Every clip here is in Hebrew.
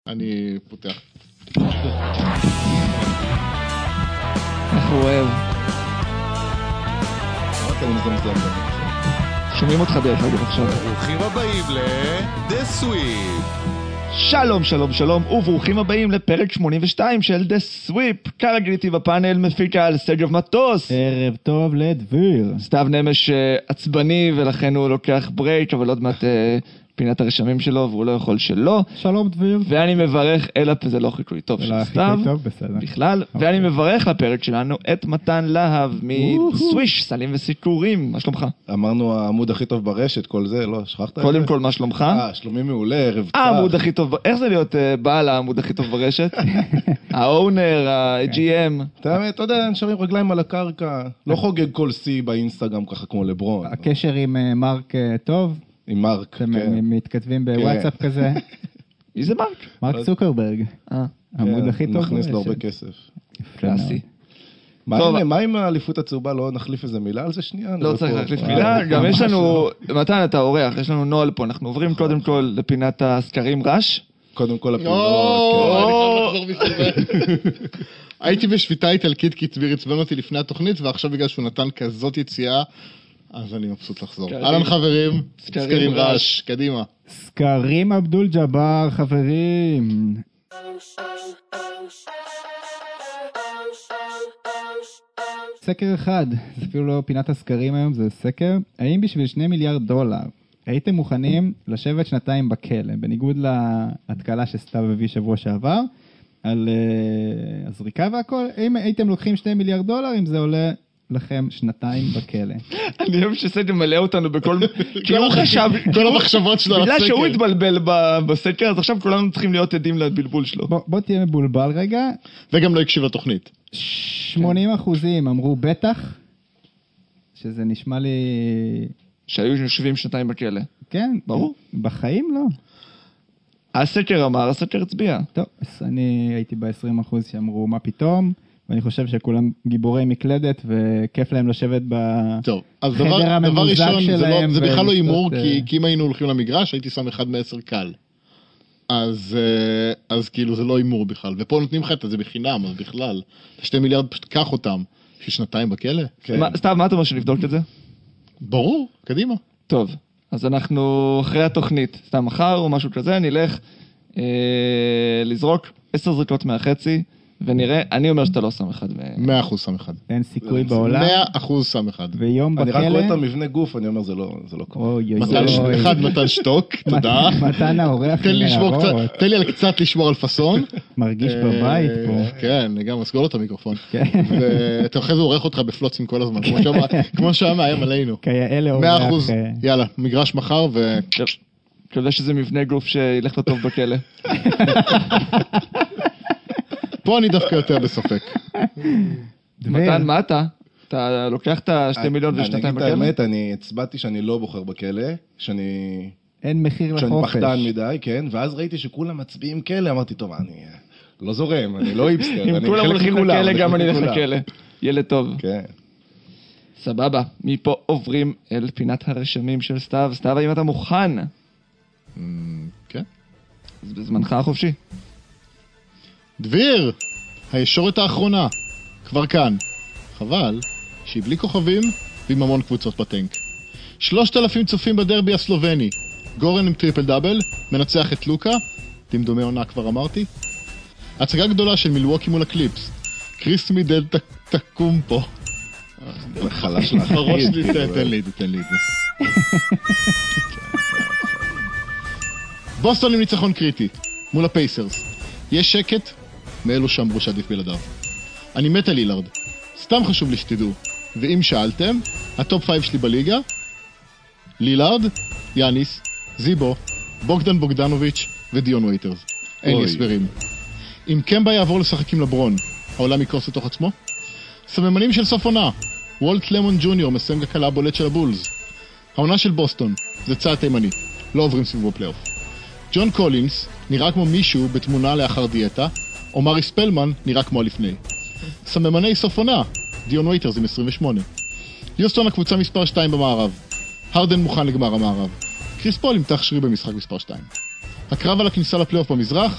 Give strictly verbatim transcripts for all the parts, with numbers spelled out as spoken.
אני פותח. איך הוא אוהב. שומעים אותך דרך אגב עכשיו. ברוכים הבאים ל-The Sweep. שלום שלום שלום וברוכים הבאים לפרק שמונים ושתיים של The Sweep. כרגיל איתי בפאנל מפיקה על סג'וב מטוס. ערב טוב לדביר. סתיו נמש עצבני ולכן הוא לוקח ברייק, אבל עוד מעט פינת הרשמים שלו והוא לא יכול שלא. שלום דביר. ואני מברך אל הפ... זה לא חיקוי טוב של סתיו בכלל. ואני מברך לפרק שלנו את מתן להב מסוויש, סלים וסיכורים. מה שלומך? אמרנו העמוד הכי טוב ברשת, כל זה, לא, שכחת? קודם כל, מה שלומך? אה, שלומי מעולה, ערב צח. העמוד הכי טוב, איך זה להיות בעל העמוד הכי טוב ברשת? האונר, ה-ג'י אם. אתה יודע, נשארים רגליים על הקרקע, לא חוגג כל סי באינסטגרם ככה כמו לברון. הקשר עם מרק טוב? עם מרק, כן. אתם מתכתבים בוואטסאפ כזה? מי זה מרק? מרק צוקרברג. העמוד הכי טוב ברשת. נכניס לו הרבה כסף. קלאסי. מה עם האליפות הצהובה? לא נחליף איזה מילה על זה שנייה? לא צריך להחליף מילה, גם יש לנו, מתן אתה אורח, יש לנו נועל פה, אנחנו עוברים קודם כל לפינת הסקרים רש. קודם כל הפינות. הייתי בשביתה איטלקית כי צביר עצבן אותי לפני התוכנית, ועכשיו בגלל שהוא נתן כזאת יציאה, אז אני מבסוט לחזור. אהלן חברים, סקרים רש, קדימה. סקרים אבדול ג'אבר, חברים. סקר אחד, זה אפילו לא פינת הסקרים היום, זה סקר. האם בשביל שני מיליארד דולר הייתם מוכנים לשבת שנתיים בכלא, בניגוד להתקלה שסתיו הביא שבוע שעבר, על uh, הזריקה והכל, האם הייתם לוקחים שני מיליארד דולר, אם זה עולה לכם שנתיים בכלא? אני אוהב שסקר מלא אותנו בכל... כי הוא חשב... כל המחשבות שלו על הסקר. בגלל שהוא התבלבל בסקר, אז עכשיו כולנו צריכים להיות עדים לבלבול שלו. בוא תהיה מבולבל רגע. וגם לא הקשיב לתוכנית. שמונים אחוזים אמרו בטח, שזה נשמע לי... שהיו יושבים שנתיים בכלא. כן. ברור. בחיים לא. הסקר אמר, הסקר הצביע. טוב, אז אני הייתי ב-עשרים אחוז שאמרו מה פתאום, ואני חושב שכולם גיבורי מקלדת, וכיף להם לשבת בחדר הממוזג שלהם. זה בכלל לא אימור, כי אם היינו הולכים למגרש, הייתי שם אחד מעשר קל. אז כאילו זה לא אימור בכלל. ופה נותנים לך את זה בחינם, אז בכלל. שתי מיליארד פשוט קח אותם, ששנתיים בכלא. סתיו, מה אתה אומר שנבדוק את זה? ברור, קדימה. טוב, אז אנחנו אחרי התוכנית, סתם מחר או משהו כזה, נלך אה, לזרוק עשר זריקות מהחצי, ונראה, אני אומר שאתה לא שם אחד. מאה אחוז שם אחד. אין סיכוי בעולם. מאה אחוז שם אחד. ויום בכלא. אני רק רואה את המבנה גוף, אני אומר, זה לא קורה. אחד מתן שטוק, תודה. מתן האורח. תן לי על קצת לשמור על פסון. מרגיש בבית פה. כן, גם סגור לו את המיקרופון. ואתה אחרי זה עורך אותך בפלוצים כל הזמן, כמו שהיה מאיים עלינו. כיאה אורח. מאה אחוז, יאללה, מגרש מחר ו... כזה שזה מבנה גוף שילך לו טוב בכלא. פה אני דווקא יותר בספק. מתן, מה אתה? אתה לוקח את השתי מיליון ושנתיים בכלא? אני אגיד את האמת, אני הצבעתי שאני לא בוחר בכלא, שאני... אין מחיר לחופש. שאני פחדן מדי, כן, ואז ראיתי שכולם מצביעים כלא, אמרתי, טוב, אני לא זורם, אני לא איפסטר. אם כולם הולכים לכלא, גם אני הולך לכלא. ילד טוב. כן. סבבה, מפה עוברים אל פינת הרשמים של סתיו. סתיו, האם אתה מוכן? כן. אז בזמנך החופשי. דביר, הישורת האחרונה, כבר כאן. חבל שהיא בלי כוכבים ועם המון קבוצות בטנק. שלושת אלפים צופים בדרבי הסלובני. גורן עם טריפל דאבל, מנצח את לוקה, דמדומי עונה כבר אמרתי. הצגה גדולה של מילווקי מול הקליפס. קריס מידל תקום פה. חלש לך. בראש לי, תן לי את זה, תן לי את זה. בוסטון עם ניצחון קריטי, מול הפייסרס. יש שקט מאלו שאמרו שעדיף בלעדיו. אני מת על לילארד. סתם חשוב לי שתדעו. ואם שאלתם, הטופ פייב שלי בליגה, לילארד, יאניס, זיבו, בוגדן בוגדנוביץ' ודיון וייטרס. אין לי הסברים. אם קמבה יעבור לשחק עם לברון, העולם יקרוס לתוך עצמו? סממנים של סוף עונה. וולט למון ג'וניור מסיים הקלה הבולט של הבולס. העונה של בוסטון, זה צעד תימני. לא עוברים סביבו פלייאוף. ג'ון קולינס נראה כמו מישהו בתמונה לאחר דיאטה, או מרי ספלמן נראה כמו לפני. סממני סוף עונה, דיון וייטרס עם עשרים ושמונה. יוסטון הקבוצה מספר שתיים במערב. הרדן מוכן לגמר המערב. קריס פול עם תח שרי במשחק מספר שתיים. הקרב על הכניסה לפלייאוף במזרח,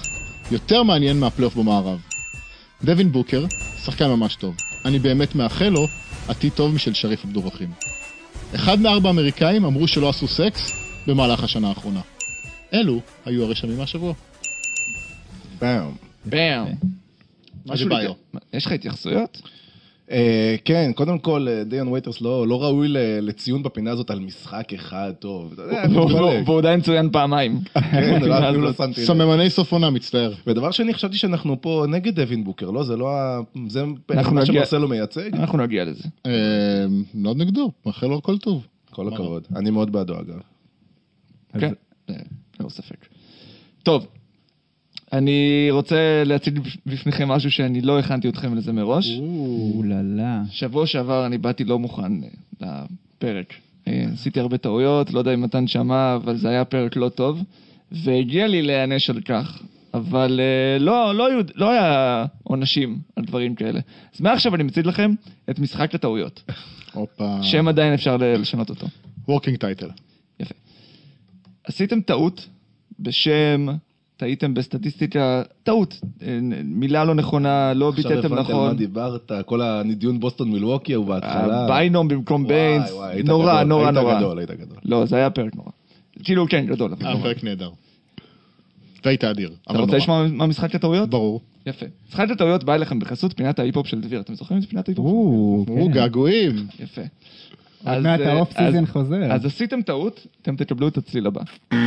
יותר מעניין מהפלייאוף במערב. דווין בוקר, שחקן ממש טוב. אני באמת מאחל לו עתיד טוב משל שריף עבדורחים. אחד מארבע אמריקאים אמרו שלא עשו סקס במהלך השנה האחרונה. אלו היו הרשמים מהשבוע. באם. באם. משהו ביו. לג- יש לך התייחסויות? אה, כן, קודם כל, אה, דיון וייטרס לא לא ראוי ל- לציון בפינה הזאת על משחק אחד טוב. אתה יודע, והוא- מתפלג. והוא עדיין צוין פעמיים. כן, לא- אפילו לא שמתי לב. סממני סוף עונה, מצטער. ודבר שני, חשבתי שאנחנו פה נגד דווין בוקר, לא? זה לא ה... זה אנחנו מה נגיע- שמרסלו מייצג? אנחנו נגיע לזה. אה, מאוד נגדו, מאחל לו הכל טוב. כל הכבוד. אני מאוד בעדו, אגב. אז- כן, אה, ללא ספק. טוב, אני רוצה להציג בפניכם משהו שאני לא הכנתי אתכם לזה מראש. אוללה. שבוע שעבר אני באתי לא מוכן אה, לפרק. אה, עשיתי הרבה טעויות, לא יודע אם מתן שמע, אבל זה היה פרק לא טוב, והגיע לי להיענש על כך, אבל אה, לא, לא, היו- לא היה עונשים על דברים כאלה. אז מעכשיו אני מציג לכם את משחק הטעויות, הופה. שם עדיין אפשר ל- לשנות אותו. וורקינג טייטל. יפה. עשיתם טעות בשם, טעיתם בסטטיסטיקה, טעות, אה, מילה לא נכונה, לא עכשיו ביטאתם הבנתי על נכון. מה דיברת, כל הנידיון בוסטון מילווקי הוא בהתחלה. ביינום במקום ביינס, וואי, וואי, היית נורא, גדול, נורא, היית נורא. גדול, היית גדול. לא, זה היה פרק נורא. כאילו, כן, גדול. אבל היה נורא. פרק נהדר. והיית אדיר. אתה רוצה לשמוע מה משחק הטעויות? ברור. יפה. משחק הטעויות בא אליכם בחסות פינת ההיפ-הופ של דביר. אתם זוכרים את פינת ההיפ-הופ? או, הוא כן. געגועים. יפה. עוד אז, מעט אה, האוף אז- סיזן חוזר. אז עשיתם טעות, אתם תקבלו את הצליל הבא.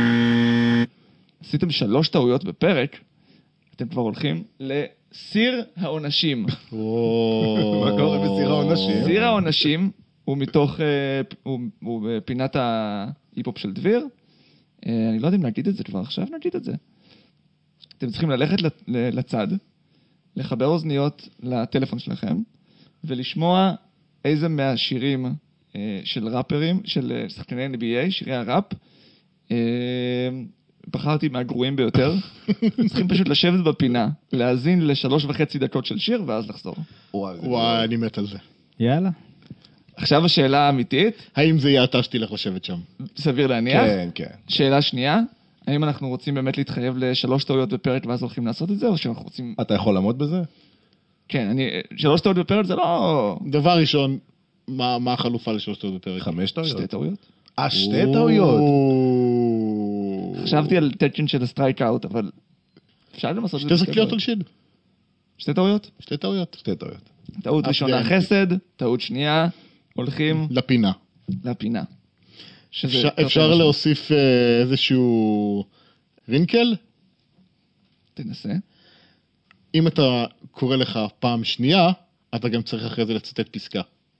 עשיתם שלוש טעויות בפרק, אתם כבר הולכים לסיר העונשים. מה קורה בסיר העונשים? סיר העונשים הוא מתוך, אה, הוא- הוא בפינת ההיפ-הופ של דביר. אה, אני לא יודע אם להגיד את זה כבר עכשיו, נגיד את זה. אתם צריכים ללכת לת- ל- לצד, לחבר אוזניות לטלפון שלכם, ולשמוע איזה מהשירים אה, של ראפרים, של אה, שחקני אן בי איי, שירי הראפ, אה, בחרתי מהגרועים ביותר. צריכים פשוט לשבת בפינה, להאזין לשלוש וחצי דקות של שיר, ואז לחזור. וואי, זה וואי, אני מת על זה. יאללה. עכשיו השאלה האמיתית, האם זה יהיה אתה שתלך לשבת שם? סביר להניח. כן, כן. שאלה שנייה, האם אנחנו רוצים באמת להתחייב לשלוש טעויות בפרק ואז הולכים לעשות את זה, או שאנחנו רוצים... אתה יכול לעמוד בזה? כן, אני... שלוש טעויות בפרק זה לא... דבר ראשון, מה מה החלופה לשלוש טעויות בפרק? חמש טעויות? שתי טעויות. אה, שתי טעויות. או. חשבתי על תקן של הסטרייק אאוט, אבל אפשר גם לעשות את שתי זה. שקליות על שיד. שתי טעויות? שתי טעויות. שתי טעויות. טעות אף ראשונה גאנטי. חסד, טעות שנייה, הולכים לפינה. לפינה. שזה אפשר- יותר אפשר משהו. להוסיף אה, איזשהו רינקל? תנסה. אם אתה קורא לך פעם שנייה, אתה גם צריך אחרי זה לצטט פסקה.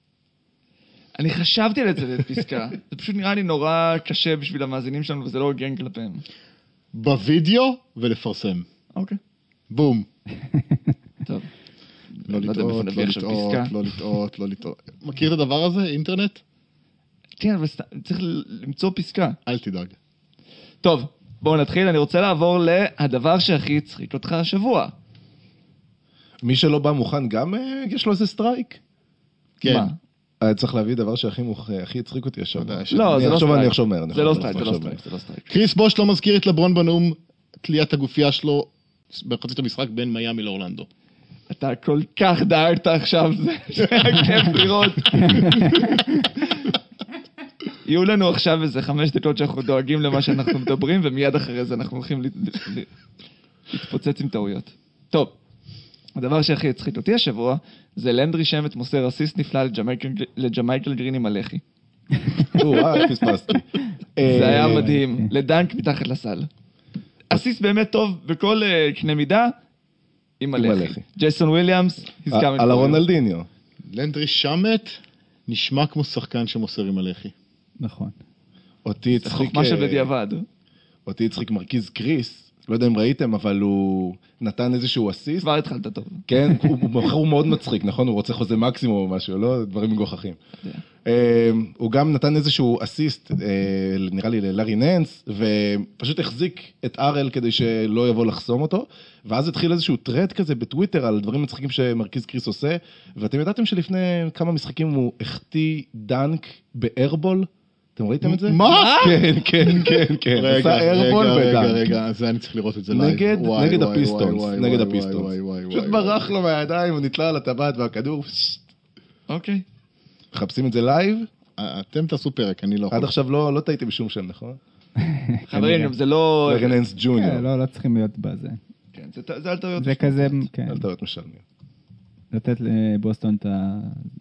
אני חשבתי על זה לפסקה. זה פשוט נראה לי נורא קשה בשביל המאזינים שלנו, וזה לא הוגן כלפיהם. בווידאו ולפרסם. אוקיי. בום. טוב. לא יודע מאיפה לטעות, נביא לא עכשיו לטעות, פסקה. לא לטעות, לא לטעות. מכיר את הדבר הזה? אינטרנט? כן, אבל סתם, צריך למצוא פסקה. אל תדאג. טוב, בואו נתחיל. אני רוצה לעבור להדבר שהכי הצחיק אותך השבוע. מי שלא בא מוכן גם אה, יש לו איזה סטרייק? כן. מה? אה, צריך להביא דבר שהכי מוכ- הכי הצחיק אותי השבוע. יודע, יש- לא, אני זה לא אחשוב, סטרייק. אני אחשוב מהר, אני זה לא אחשוב סטרייק, מהר, זה לא אני אחשוב סטרייק, זה לא סטרייק. קריס בוש לא מזכיר את לברון בנאום תליית הגופייה שלו בחצית המשחק בין מיאמי לאורלנדו. אתה כל כך דאגת עכשיו, זה היה כיף לראות. יהיו לנו עכשיו איזה חמש דקות שאנחנו דואגים למה שאנחנו מדברים, ומיד אחרי זה אנחנו הולכים ל- ל- להתפוצץ עם טעויות. טוב, הדבר שהכי הצחיק אותי השבוע, זה לנדרי שמט מוסר אסיסט נפלא לג'מייקל- לג'מייקל גרין עם הלחי. או, אה, פספסתי. זה היה אה, מדהים, לדנק מתחת לסל. אסיסט באמת טוב בכל אה, קנה מידה, עם עם הלחי. הלחי. ג'ייסון וויליאמס, he's coming על for you. הרונלדיניו. לנדרי שמט נשמע כמו שחקן שמוסר עם הלחי. נכון. אותי זה הצחיק... חוכמה של אה, בדיעבד. אותי הצחיק מרכיז קריס, לא יודע אם ראיתם, אבל הוא נתן איזשהו אסיסט. כבר התחלת טוב. כן, הוא הוא בחר, הוא מאוד מצחיק, נכון? הוא רוצה חוזה מקסימום או משהו, לא? דברים מגוחכים. אה, הוא גם נתן איזשהו אסיסט, אה, נראה לי ללארי ננס, ופשוט החזיק את ארל כדי שלא יבוא לחסום אותו, ואז התחיל איזשהו טרד כזה בטוויטר על דברים מצחיקים שמרכיז קריס עושה, ואתם ידעתם שלפני כמה משחקים הוא החטיא דנק בארבול, אתם ראיתם את זה? מה? כן, כן, כן, כן. רגע, עשה איירבול רגע, רגע, ודנק. רגע, זה אני צריך לראות את זה לייב. נגד, וואי, נגד וואי, הפיסטונס, וואי, נגד וואי, הפיסטונס. וואי, וואי, פשוט וואי, ברח לו מהידיים, הוא נתלה על הטבעת והכדור. אוקיי. מחפשים את זה לייב? אתם תעשו פרק, אני לא יכול. עד עכשיו לא לא טעיתי בשום שם, נכון? חברים, זה לא... רגננס ג'וניור. כן, לא, לא צריכים להיות בזה. כן, זה- זה על טעויות. זה כזה, כן, אל תהיות משלמים. לתת לבוסטון את ה...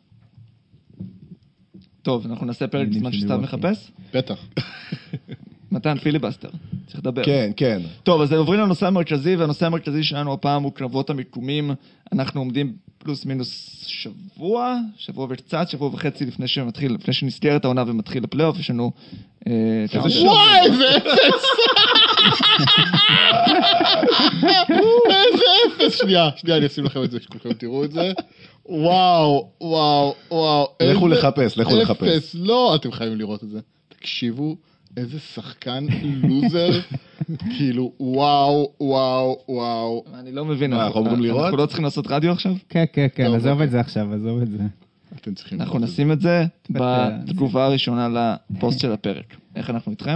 טוב, אנחנו נעשה פרק מילים בזמן של שסתיו מילווקי. מחפש. בטח. מתן, פיליבסטר. צריך לדבר. כן, כן. טוב, אז עוברים לנושא המרכזי, והנושא המרכזי שלנו הפעם הוא קרבות המיקומים. אנחנו עומדים פלוס מינוס שבוע, שבוע וקצת, שבוע וחצי לפני שמתחיל, לפני שנסגר את העונה ומתחיל הפלייאוף, יש לנו... אה, כמה- וואי, איזה אפס! איזה אפס! שנייה, שנייה, אני אשים לכם את זה, שכולכם תראו את זה. וואו, וואו, וואו. לכו איזה לחפש, לכו לחפש. אפס, לא, אתם חייבים לראות את זה. תקשיבו, איזה שחקן לוזר. כאילו, וואו, וואו, וואו. אני לא מבין, מה, אנחנו אמורים לראות? אנחנו לא צריכים לעשות רדיו עכשיו? כן, כן, כן, טוב, עזוב אוקיי. את זה עכשיו, עזוב את זה. אתם צריכים אנחנו לראות את נשים את זה בטח. בתגובה הראשונה לפוסט של הפרק. איך אנחנו איתכם?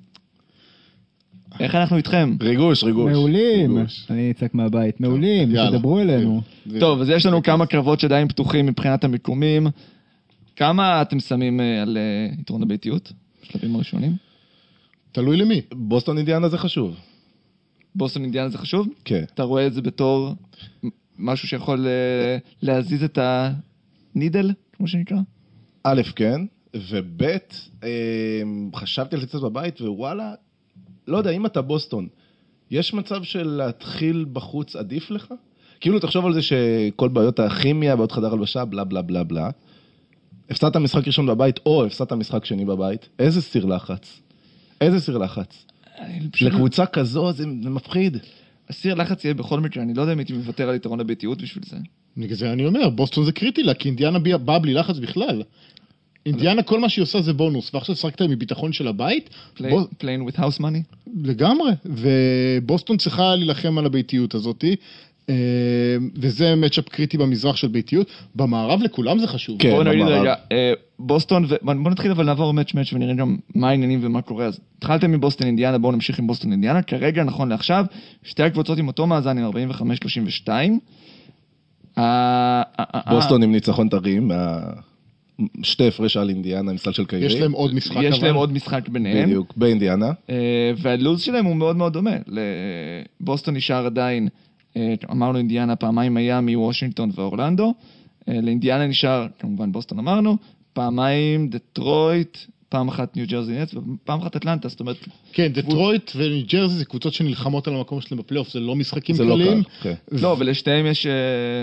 איך אנחנו איתכם? ריגוש, ריגוש. מעולים, ריגוש. אני אצעק מהבית, מעולים, יאללה. תדברו אלינו. זה. טוב, אז יש לנו כמה קרבות שעדיין פתוחים מבחינת המיקומים. כמה אתם שמים אה, על אה, יתרון הביתיות? בשלבים הראשונים? תלוי למי. בוסטון אינדיאנה זה חשוב. בוסטון אינדיאנה זה חשוב? כן. אתה רואה את זה בתור משהו שיכול אה, להזיז את הנידל, כמו שנקרא? א', כן, וב', אה, חשבתי על זה קצת בבית, ווואלה, לא יודע, אם אתה בוסטון, יש מצב של להתחיל בחוץ עדיף לך? כאילו, תחשוב על זה שכל בעיות הכימיה, בעיות חדר הלבשה, בלה בלה בלה בלה. הפסדת משחק ראשון בבית, או הפסדת משחק שני בבית, איזה סיר לחץ? איזה סיר לחץ? אני פשוט- לקבוצה כזו זה, זה מפחיד. הסיר לחץ יהיה בכל מקרה, אני לא יודע אם הייתי מוותר על יתרון הביתיות בשביל זה. בגלל זה אני אומר, בוסטון זה קריטי לה, כי אינדיאנה ביה- באה בלי לחץ בכלל. אינדיאנה, כל מה שהיא עושה זה בונוס, ועכשיו שחקת מביטחון של הבית, Play- בוא- playing with house money? לגמרי, ובוסטון צריכה להילחם על הביתיות הזאת, אה, וזה מצ'אפ קריטי במזרח של ביתיות. במערב לכולם זה חשוב. כן. בואו נגיד במערב. רגע, אה, בוסטון, ו- בואו נתחיל אבל נעבור מאץ' מאץ' ונראה גם מה העניינים ומה קורה. אז התחלתם מבוסטון אינדיאנה, בואו נמשיך עם בוסטון אינדיאנה. כרגע, נכון לעכשיו, שתי הקבוצות עם אותו מאזן עם ארבעים וחמש שלושים ושתיים. אה, אה, אה, בוסטון עם ניצחון טרים, מה- שתי הפרש על אינדיאנה עם סל של קיירי. יש להם עוד משחק, יש אבל- להם עוד משחק ביניהם. בדיוק, באינדיאנה. אה, והלוז שלהם הוא מאוד מאוד דומה. לבוסטון נשאר עדיין, אה, אמרנו אינדיאנה, פעמיים מיאמי, וושינגטון ואורלנדו. אה, לאינדיאנה נשאר, כמובן בוסטון אמרנו, פעמיים דטרויט, פעם אחת ניו ג'רזי נטס ופעם אחת אטלנטה, זאת אומרת, כן, דטרויט וניו ג'רזי זה קבוצות שנלחמות על המקום שלהם בפלייאוף, זה לא משחקים זה לא קלים. קל, כן. לא, ולשתיהם יש, אה,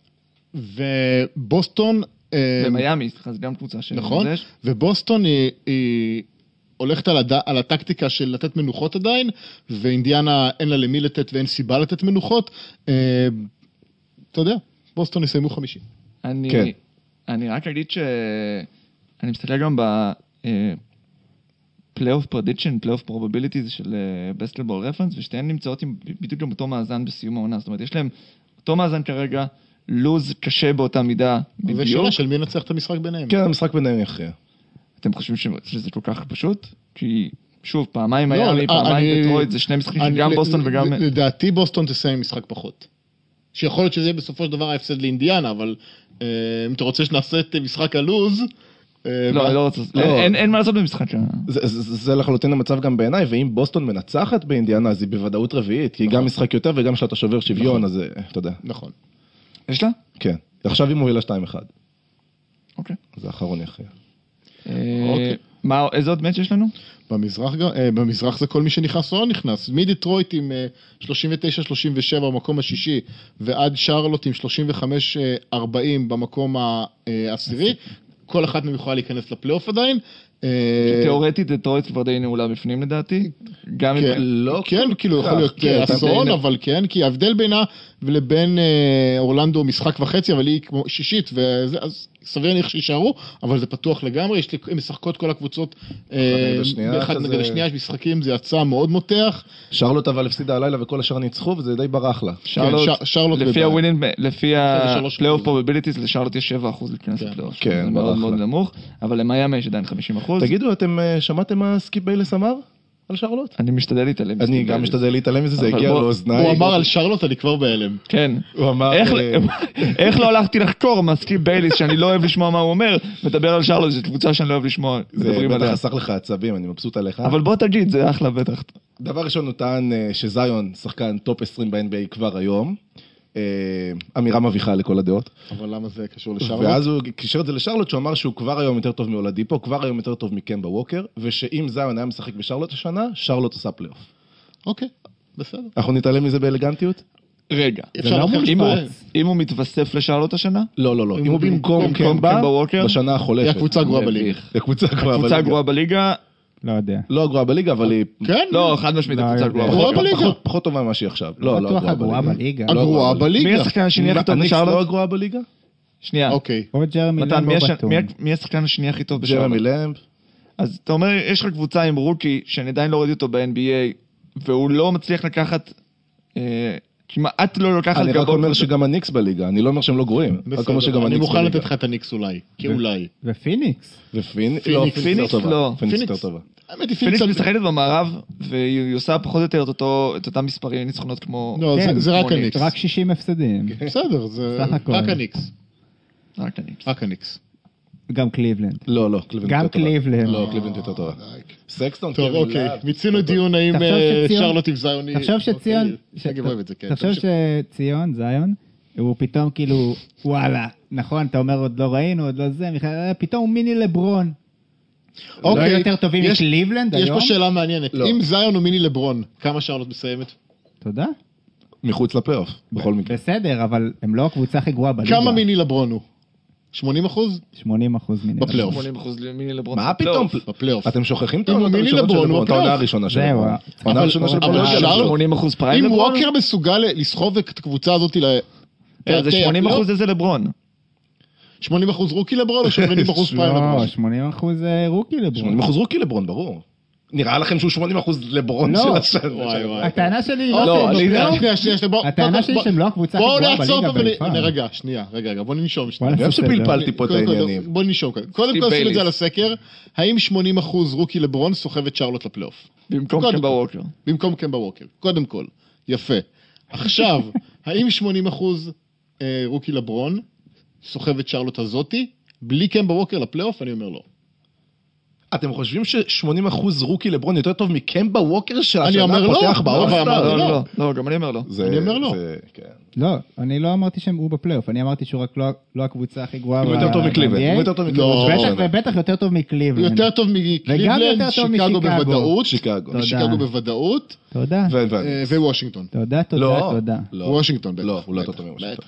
ובוסטון, אה, ומיאמי, סליחה, זה גם קבוצה של... נכון, זה יש. ובוסטון היא, היא הולכת על, הד... על הטקטיקה של לתת מנוחות עדיין, ואינדיאנה אין לה למי לתת ואין סיבה לתת מנוחות. אה, אתה יודע, בוסטון יסיימו חמישי. אני, כן. אני רק אגיד ש... אני מסתכל גם ב... פלייאוף פרדיקשן, פלייאוף פרובביליטיז של בסקטבול רפרנס, ושתיהן נמצאות עם בדיוק גם אותו מאזן בסיום העונה. זאת אומרת, יש להם אותו מאזן כרגע, לוז קשה באותה מידה בדיוק. ושאלה של מי ינצח את המשחק ביניהם. כן, המשחק ביניהם יכריע. אתם חושבים ש- שזה כל כך פשוט? כי, שוב, פעמיים לא, מיאמי, אני- פעמיים אני- דטרויט, זה שני משחקים אני- שגם ל- בוסטון ל- וגם... לדעתי בוסטון תסיים משחק פחות. שיכול להיות שזה יהיה בסופו של דבר ההפסד לאינדיאנה, אבל אה, אם אתה רוצה שנעשה את משחק הלוז... אה, לא, מה- אני לא רוצה... לא. אין- אין מה לעשות במשחק שם. זה, זה, זה לחלוטין המצב גם בעיניי, ואם בוסטון מנצחת באינדיאנה, אז היא בוודאות רביעית, כי היא גם משחק יותר וגם שאתה שובר שוויון, אז אה, אתה יודע. נכון. יש לה? כן. עכשיו היא מובילה שתיים אחד. אוקיי. זה האחרון יכריע. אה, אוקיי. מה, איזה עוד מאץ' יש לנו? במזרח, גם- אה, במזרח זה כל מי שנכנס או לא נכנס. מדטרויט עם אה, שלושים ותשע שלושים ושבע במקום השישי, ועד שרלוט עם שלושים וחמש ארבעים במקום העשירי. כל אחת מהם יכולה להיכנס לפלייאוף עדיין. אה, תיאורטית, דטרויט כבר די נעולה בפנים לדעתי. גם כן, אם... לא כן, כל כאילו כך, יכול להיות כן, אה, אתה אסון, בין- אבל כן, כי ההבדל בינה ולבין אה, אורלנדו משחק וחצי, אבל היא כמו שישית, וזה, אז סביר להניח שישארו, אבל זה פתוח לגמרי, יש לי, הם משחקות כל הקבוצות, באחד נגד השנייה, יש משחקים, זה יצא מאוד מותח. שרלוט אבל הפסידה הלילה וכל השאר ניצחו, וזה די ברח לה. שרלוט, לפי הווינינג, לפי ה-playoff probabilities, לשרלוט יש שבע אחוז להיכנס לפלייאוף. כן, זה מאוד מאוד נמוך, אבל למאיימי יש עדיין חמישים אחוז. תגידו, אתם שמעתם מה סקיפ ביילס אמר על שרלוט? אני משתדל להתעלם. אני גם משתדל להתעלם מזה, זה הגיע לאוזניי. הוא אמר על שרלוט, אני כבר בהלם. כן. הוא אמר... איך לא הלכתי לחקור מה סקיפ ביילס, שאני לא אוהב לשמוע מה הוא אומר, מדבר על שרלוט, זו קבוצה שאני לא אוהב לשמוע. זה בטח חסך לך עצבים, אני מבסוט עליך. אבל בוא תגיד, זה אחלה בטח. דבר ראשון, הוא טען שזיון שחקן טופ עשרים ב-אן בי איי כבר היום. אמירה מביכה לכל הדעות. אבל למה זה קשור לשרלוט? ואז הוא קישר את זה לשרלוט, שהוא אמר שהוא כבר היום יותר טוב מאולדיפו, כבר היום יותר טוב מקמבה ווקר, ושאם זיון היה משחק בשרלוט השנה, שרלוט עושה פלייאוף. אוקיי, בסדר. אנחנו נתעלם מזה באלגנטיות? רגע, אם הוא מתווסף לשרלוט השנה? לא, לא, לא. אם הוא במקום קמבה, בשנה החולפת. היא הקבוצה גרועה בליגה. היא הקבוצה גרועה בליגה. לא יודע. לא גרועה בליגה, אבל היא... כן? לא, חד משמעית, הקבוצה גרועה. פחות טובה ממה שהיא עכשיו. לא, לא גרועה בליגה. הגרועה בליגה. מי השחקן השני הכי טוב בשרלוט? הניקס לא הגרועה בליגה? שנייה. אוקיי. או ג'רמי למב לא בטוח. מי השחקן השני הכי טוב בשרלוט? ג'רמי למב. אז אתה אומר, יש לך קבוצה עם רוקי, שאני עדיין לא ראיתי אותו ב-אן בי איי, והוא לא מצליח לקחת... כמעט לא לקחת גבות. אני רק אומר שגם הניקס בליגה, אני לא אומר שהם לא גרועים. אני מוכן לתת לך את הניקס אולי, כי אולי. ופיניקס. ופיניקס? לא, פיניקס לא. פיניקס יותר טובה. פיניקס משחקת במערב, והיא עושה פחות או יותר את אותם מספרים ניצחונות כמו... לא, זה רק הניקס. רק שישים הפסדים. בסדר, זה רק הניקס. רק הניקס. רק הניקס. גם קליבלנד. לא, לא, קליבלנד גם קליבלנד. לא, קליבלנד יותר טובה. סקסטון, טוב, אוקיי. מיצינו דיון האם שרלוט עם זיון... תחשוב שציון... תחשוב שציון, זיון, הוא פתאום כאילו, וואלה, נכון, אתה אומר עוד לא ראינו, עוד לא זה, פתאום הוא מיני לברון. לא יותר טובים מקליבלנד היום? יש פה שאלה מעניינת. אם זיון הוא מיני לברון, כמה שרלוט מסיימת? תודה. מחוץ לפלייאוף, בכל מקרה. בסדר, אבל הם לא הקבוצה הכי גרועה בליגה. כמה מיני לברון הוא? שמונים אחוז? שמונים אחוז מיני. בפלייאוף. שמונים אחוז מיני לברון. מה פתאום? בפלייאוף. אתם שוכחים את העונה הראשונה של לברון. העונה הראשונה של לברון. שמונים אחוז פריים אם לברון? ווקר מסוגל לסחוב את הקבוצה הזאת ל... זה שמונים אחוז איזה לברון. שמונים אחוז רוקי לברון או שמונים אחוז פריים לברון? לא, שמונים אחוז רוקי לברון. שמונים אחוז רוקי לברון, ברור. נראה לכם שהוא שמונים אחוז לברון של השנה. וואי וואי. הטענה שלי לא, שנייה, שנייה, שנייה. הטענה שלי שהם לא הקבוצה הכי גרועה בליגה ביפן. רגע, שנייה, רגע, רגע, בוא ננשום. גם שפלפלתי פה את העניינים. בוא ננשום כאן. קודם כל שים את זה על הסקר, האם שמונים אחוז רוקי לברון סוחב את שרלוט לפלייאוף? במקום קמבה ווקר. במקום קמבה ווקר. קודם כל. יפה. עכשיו, האם שמונים אחוז רוקי לברון סוחב את שרלוט הזאתי? בלי קמבה ווקר לפלייאוף? אני אומר לא. אתם חושבים ש-שמונים אחוז רוקי לברון יותר טוב מקמבה ווקר שהשנה פותח באוסטר? לא, לא, גם אני אומר לא. אני אומר לא. לא, אני לא אמרתי שהם הוא בפלייאוף, אני אמרתי שהוא רק לא הקבוצה הכי גרועה. הוא יותר טוב מקליבלנד, הוא יותר טוב מקליבלנד. ובטח יותר טוב מקליבלנד. יותר טוב מקליבלנד, שיקגו בוודאות. שיקגו. שיקגו בוודאות. תודה. ווושינגטון. תודה, תודה, תודה. וושינגטון בטח. לא, הוא לא יותר טוב מוושינגטון.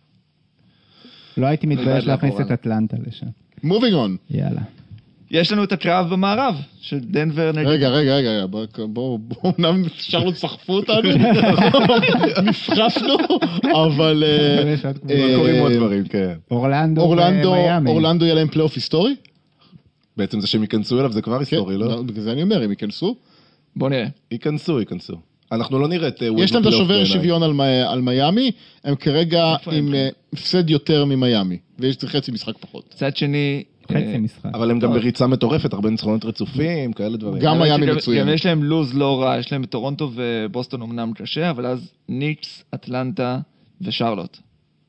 לא הייתי מתבייש להכניס את אטלנטה לשם. Moving on. יאללה. יש לנו את הקרב במערב, של דנבר נגד... רגע, רגע, רגע, בואו, אמנם שרלוט סחפו אותנו, נפחפנו, אבל... קוראים עוד דברים, כן. אורלנדו ומיאמי. אורלנדו יהיה להם פלייאוף היסטורי? בעצם זה שהם ייכנסו אליו, זה כבר היסטורי, לא? בגלל זה אני אומר, הם ייכנסו? בוא נראה. ייכנסו, ייכנסו. אנחנו לא נראה את... יש להם את השובר שוויון על מיאמי, הם כרגע עם הפסד יותר ממיאמי, ויש חצי משחק פחות. צד שני... חצי משחק. אבל הם גם בריצה מטורפת, הרבה ניצחונות רצופים, כאלה דברים. גם מיאמי מצוין. גם יש להם לוז לא רע, יש להם את טורונטו ובוסטון אמנם קשה, אבל אז ניקס, אטלנטה ושרלוט.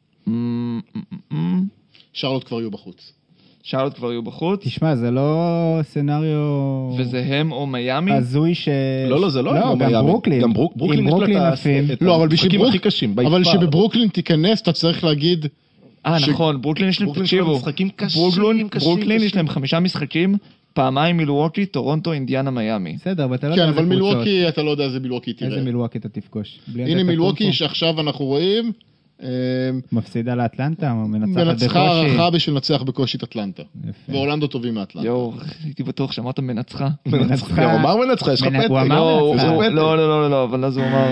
שרלוט כבר יהיו בחוץ. שרלוט כבר יהיו בחוץ. תשמע, זה לא סנריו... וזה הם או מיאמי? הזוי ש... לא, לא, זה לא הם או מיאמי. גם ברוקלין. גם ברוקלין יש לה את המשחקים הכי קשים. אבל שבברוקלין תיכנס, אתה צריך להגיד... אה, נכון, ברוקלין יש להם, תקשיבו, ברוקלין יש להם חמישה משחקים, פעמיים מילווקי, טורונטו, אינדיאנה, מיאמי. בסדר, אבל אתה לא יודע... כן, אבל מילווקי, אתה לא יודע איזה מילווקי תראה. איזה מילווקי אתה תפגוש. הנה מילווקי שעכשיו אנחנו רואים... מפסידה לאטלנטה, או מנצחת בקושי? מנצחה הערכה בשביל לנצח בקושי את אטלנטה. ואורלנדו טובים מאטלנטה. יואו, הייתי בטוח שאמרת מנצחה. מנצחה. הוא אמר מנצחה, יש לך פתק. הוא אמר מנצחה. לא, לא, לא, לא, אבל אז הוא אמר...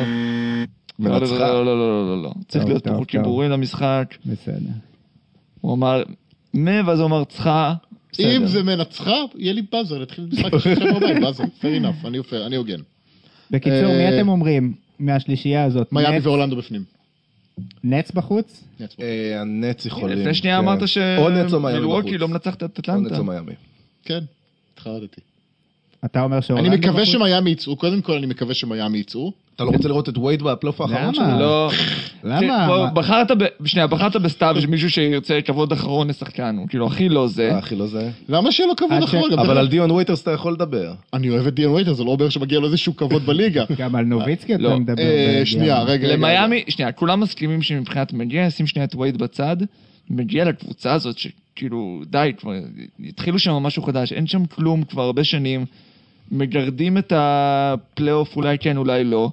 מנצחה. לא, לא, לא, לא, לא. צריך להיות פה חוקים ברורים למשחק. בסדר. הוא אמר, מ, ואז הוא אמר, צריכה, אם זה מנצחה, יהיה לי באזר, להתחיל משחק שלכם הרבה, באזר, fair enough, אני אופר, אני הוגן. בקיצור, מי אתם אומרים מהשלישייה הזאת? מיאמי ואורלנדו בפנים. נץ בחוץ? הנץ יכולים. לפני שנייה אמרת שמילווקי לא מנצחת את אטלנטה. או נץ או מיאמי. כן, התחרדתי. אתה אומר שאורלנדו אני בחוץ? מקווה שמיאמי יצאו, קודם כל אני מקווה שמיאמי יצאו. אתה לא רוצה לראות את וייד בפלייאוף האחרון שלו? למה? לא. למה? בחרת ב... שנייה, בחרת בסתיו שמישהו שירצה כבוד אחרון לשחקן, הוא כאילו הכי לא זה. הכי לא זה. למה שיהיה לו כבוד אחרון? אבל על דיון וייטרס אתה יכול לדבר. אני אוהב את דיון וייטרס, זה לא אומר שמגיע לו איזשהו כבוד בליגה. גם על נוביצקי אתה לא. מדבר. שנייה, רגע. למיאמי, שנייה, כולם מסכימים שמבחינת מגיע, שים שנייה את וייד בצד, מגיע לקבוצה הזאת שכאילו, די, כבר התחילו שם משהו חדש, אין שם כלום כבר הרבה שנים, מגרדים את הפלייאוף, אולי כן, אולי לא,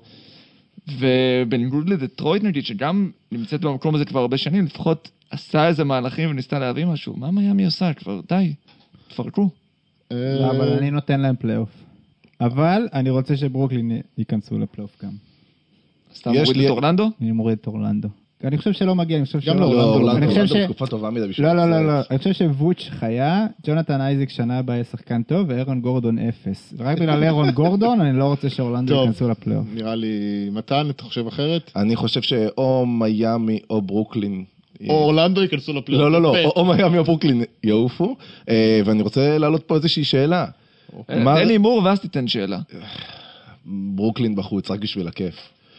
ובניגוד לדטרויט נגיד, שגם נמצאת במקום הזה כבר הרבה שנים, לפחות עשה איזה מהלכים וניסתה להביא משהו, מה מיאמי עושה כבר? די, תפרקו. לא, אבל אני נותן להם פלייאוף. אבל אני רוצה שברוקלין ייכנסו לפלייאוף גם. אז אתה מוריד את אורלנדו? אני מוריד את אורלנדו. אני חושב שלא מגיע, אני חושב שלא. גם לא, אורלנדו, אני חושב ש... תקופה טובה מדי בשביל לא, לא, לא, לא. אני חושב שוואץ' חיה, ג'ונתן אייזיק שנה הבאה יהיה שחקן טוב, ואירון גורדון אפס. ורק בגלל אירון גורדון, אני לא רוצה שאורלנדו ייכנסו לפלייאוף. נראה לי, מתן, אתה חושב אחרת? אני חושב שאו מיאמי או ברוקלין. או אורלנדו ייכנסו לפלייאוף. לא, לא, לא, או מיאמי או ברוקלין יעופו, ואני רוצה להעלות פה איזושהי שאלה. תן לי הימור ואז תיתן שאלה. ברוקלין בחוץ, רק בשביל הכיף.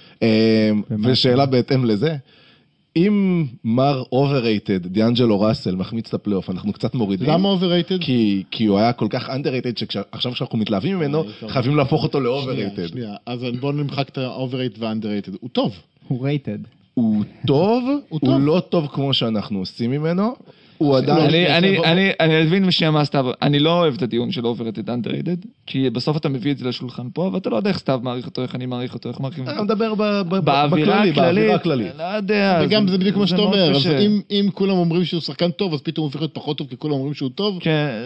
ושאלה בהתאם לזה, אם מר אובררייטד, דיאנג'לו ראסל, מחמיץ את הפלייאוף, אנחנו קצת מורידים. למה אובררייטד? כי הוא היה כל כך אנדררייטד, שעכשיו כשאנחנו מתלהבים ממנו, חייבים להפוך אותו לאובררייטד. שנייה, אז בואו נמחק את האובררייטד והאנדררייטד. הוא טוב. הוא רייטד. הוא טוב, הוא לא טוב כמו שאנחנו עושים ממנו. הוא עדיין... אני אבין משנייה מה סתיו, אני לא אוהב את הדיון של אובררייטד אנדררייטד, כי בסוף אתה מביא את זה לשולחן פה, ואתה לא יודע איך סתיו מעריך אותו, איך אני מעריך אותו, איך מעריכים אותו. אני מדבר באווירה הכללית. לא יודע. וגם זה בדיוק מה שאתה אומר, אז אם כולם אומרים שהוא שחקן טוב, אז פתאום הוא הופך להיות פחות טוב, כי כולם אומרים שהוא טוב.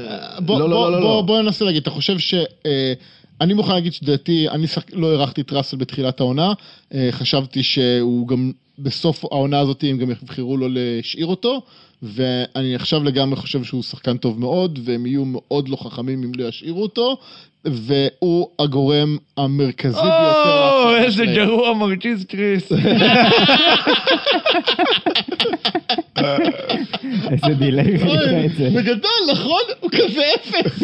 בוא ננסה להגיד, אתה חושב ש... אני מוכן להגיד שדעתי, אני לא הרחתי את ראסל בתחילת העונה, חשבתי שהוא גם בסוף העונה הזאת, הם גם יבחרו לו להשאיר אותו, ואני עכשיו לגמרי חושב שהוא שחקן טוב מאוד, והם יהיו מאוד לא חכמים אם לא ישאירו אותו, והוא הגורם המרכזי ביותר. או, איזה גרוע מרגיז קריס. איזה דילי ראית את זה. בגדול, נכון? הוא כזה אפס.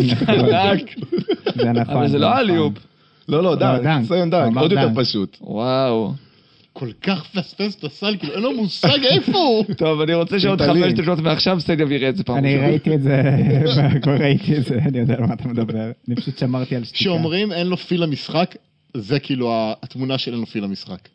זה נכון. אבל זה לא עליופ. לא, לא, דנק, ציון דנק, עוד יותר פשוט. וואו. כל כך פספס את הסל, כאילו אין לו מושג איפה הוא. טוב, אני רוצה שעוד חמש דקות מעכשיו סגב יראה את זה פעם. אני ראיתי את זה, כבר ראיתי את זה, אני יודע על מה אתה מדבר. אני פשוט שמרתי על שתיקה. כשאומרים אין לו פיל למשחק, זה כאילו התמונה של אין לו פיל למשחק.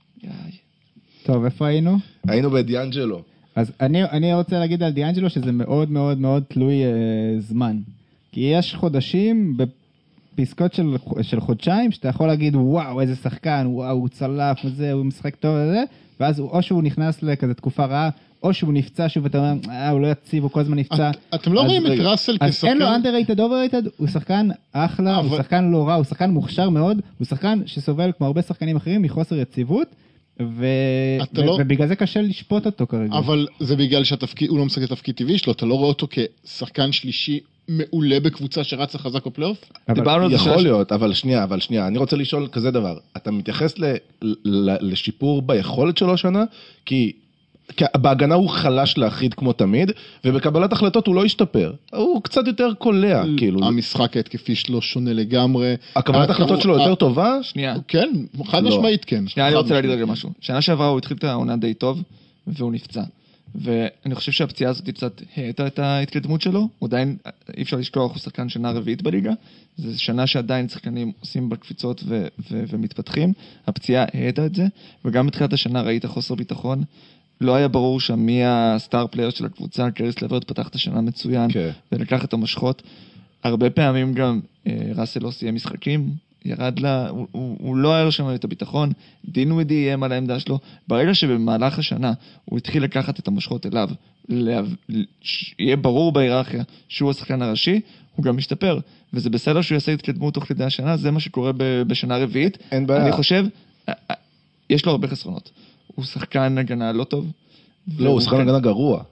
טוב, איפה היינו? היינו בדיאנג'לו. אז אני, אני רוצה להגיד על דיאנג'לו שזה מאוד מאוד מאוד תלוי אה, זמן. כי יש חודשים בפסקות של, של חודשיים, שאתה יכול להגיד, וואו, איזה שחקן, וואו, הוא צלף, וזה, הוא משחק טוב, וזה, ואז הוא, או שהוא נכנס לכזה תקופה רעה, או שהוא נפצע שוב, ואתה אומר, אה, הוא לא יציב, הוא כל הזמן נפצע. את, אתם לא רואים את ראסל כשחקן? אז אין לו underrated, overrated, הוא שחקן אחלה, אבל... הוא שחקן לא רע, הוא שחקן מוכשר מאוד, הוא שחקן שסובל, כמו הרבה שחקנים אחרים, מחוסר יציבות, ו... ו... לא... ובגלל זה קשה לשפוט אותו כרגע. אבל זה בגלל שהוא לא משחק את תפקיד טבעי שלו, אתה לא רואה אותו כשחקן שלישי מעולה בקבוצה שרצה חזק בפלייאוף? אבל... יכול להיות, אבל שנייה, אבל שנייה, אני רוצה לשאול כזה דבר, אתה מתייחס ל... ל... לשיפור ביכולת שלו שנה, כי... כי בהגנה הוא חלש להחיד כמו תמיד, ובקבלת החלטות הוא לא ישתפר. הוא קצת יותר קולע, כאילו. המשחק ההתקפי שלו שונה לגמרי. הקבלת החלטות שלו יותר טובה? שנייה. כן, חד משמעית כן. שנייה, אני רוצה להגיד רגע משהו. שנה שעברה הוא התחיל את העונה די טוב, והוא נפצע. ואני חושב שהפציעה הזאת קצת העטה את ההתקדמות שלו. הוא עדיין, אי אפשר לשכוח, הוא שחקן שנה רביעית בליגה. זו שנה שעדיין שחקנים עושים בקפיצות ו- ו- ומתפתחים. הפציעה העטה את זה, וגם בתחילת השנה ראית חוסר ביטחון. לא היה ברור שם מי הסטאר פלייר של הקבוצה, קריס לברט פתח את השנה מצוין, okay. ולקח את המשכות. הרבה פעמים גם אה, ראסל לא סיים משחקים, ירד לה, הוא, הוא, הוא לא היה לו שם את הביטחון, דין ווידי איים על העמדה שלו, ברגע שבמהלך השנה הוא התחיל לקחת את המשכות אליו, לה, יהיה ברור בהיררכיה שהוא השחקן הראשי, הוא גם משתפר, וזה בסדר שהוא יעשה התקדמות תוך כדי השנה, זה מה שקורה ב, בשנה רביעית. אין בעיה. אני חושב, יש לו הרבה חסרונות. הוא שחקן הגנה לא טוב. לא, הוא שחקן הגנה גרוע.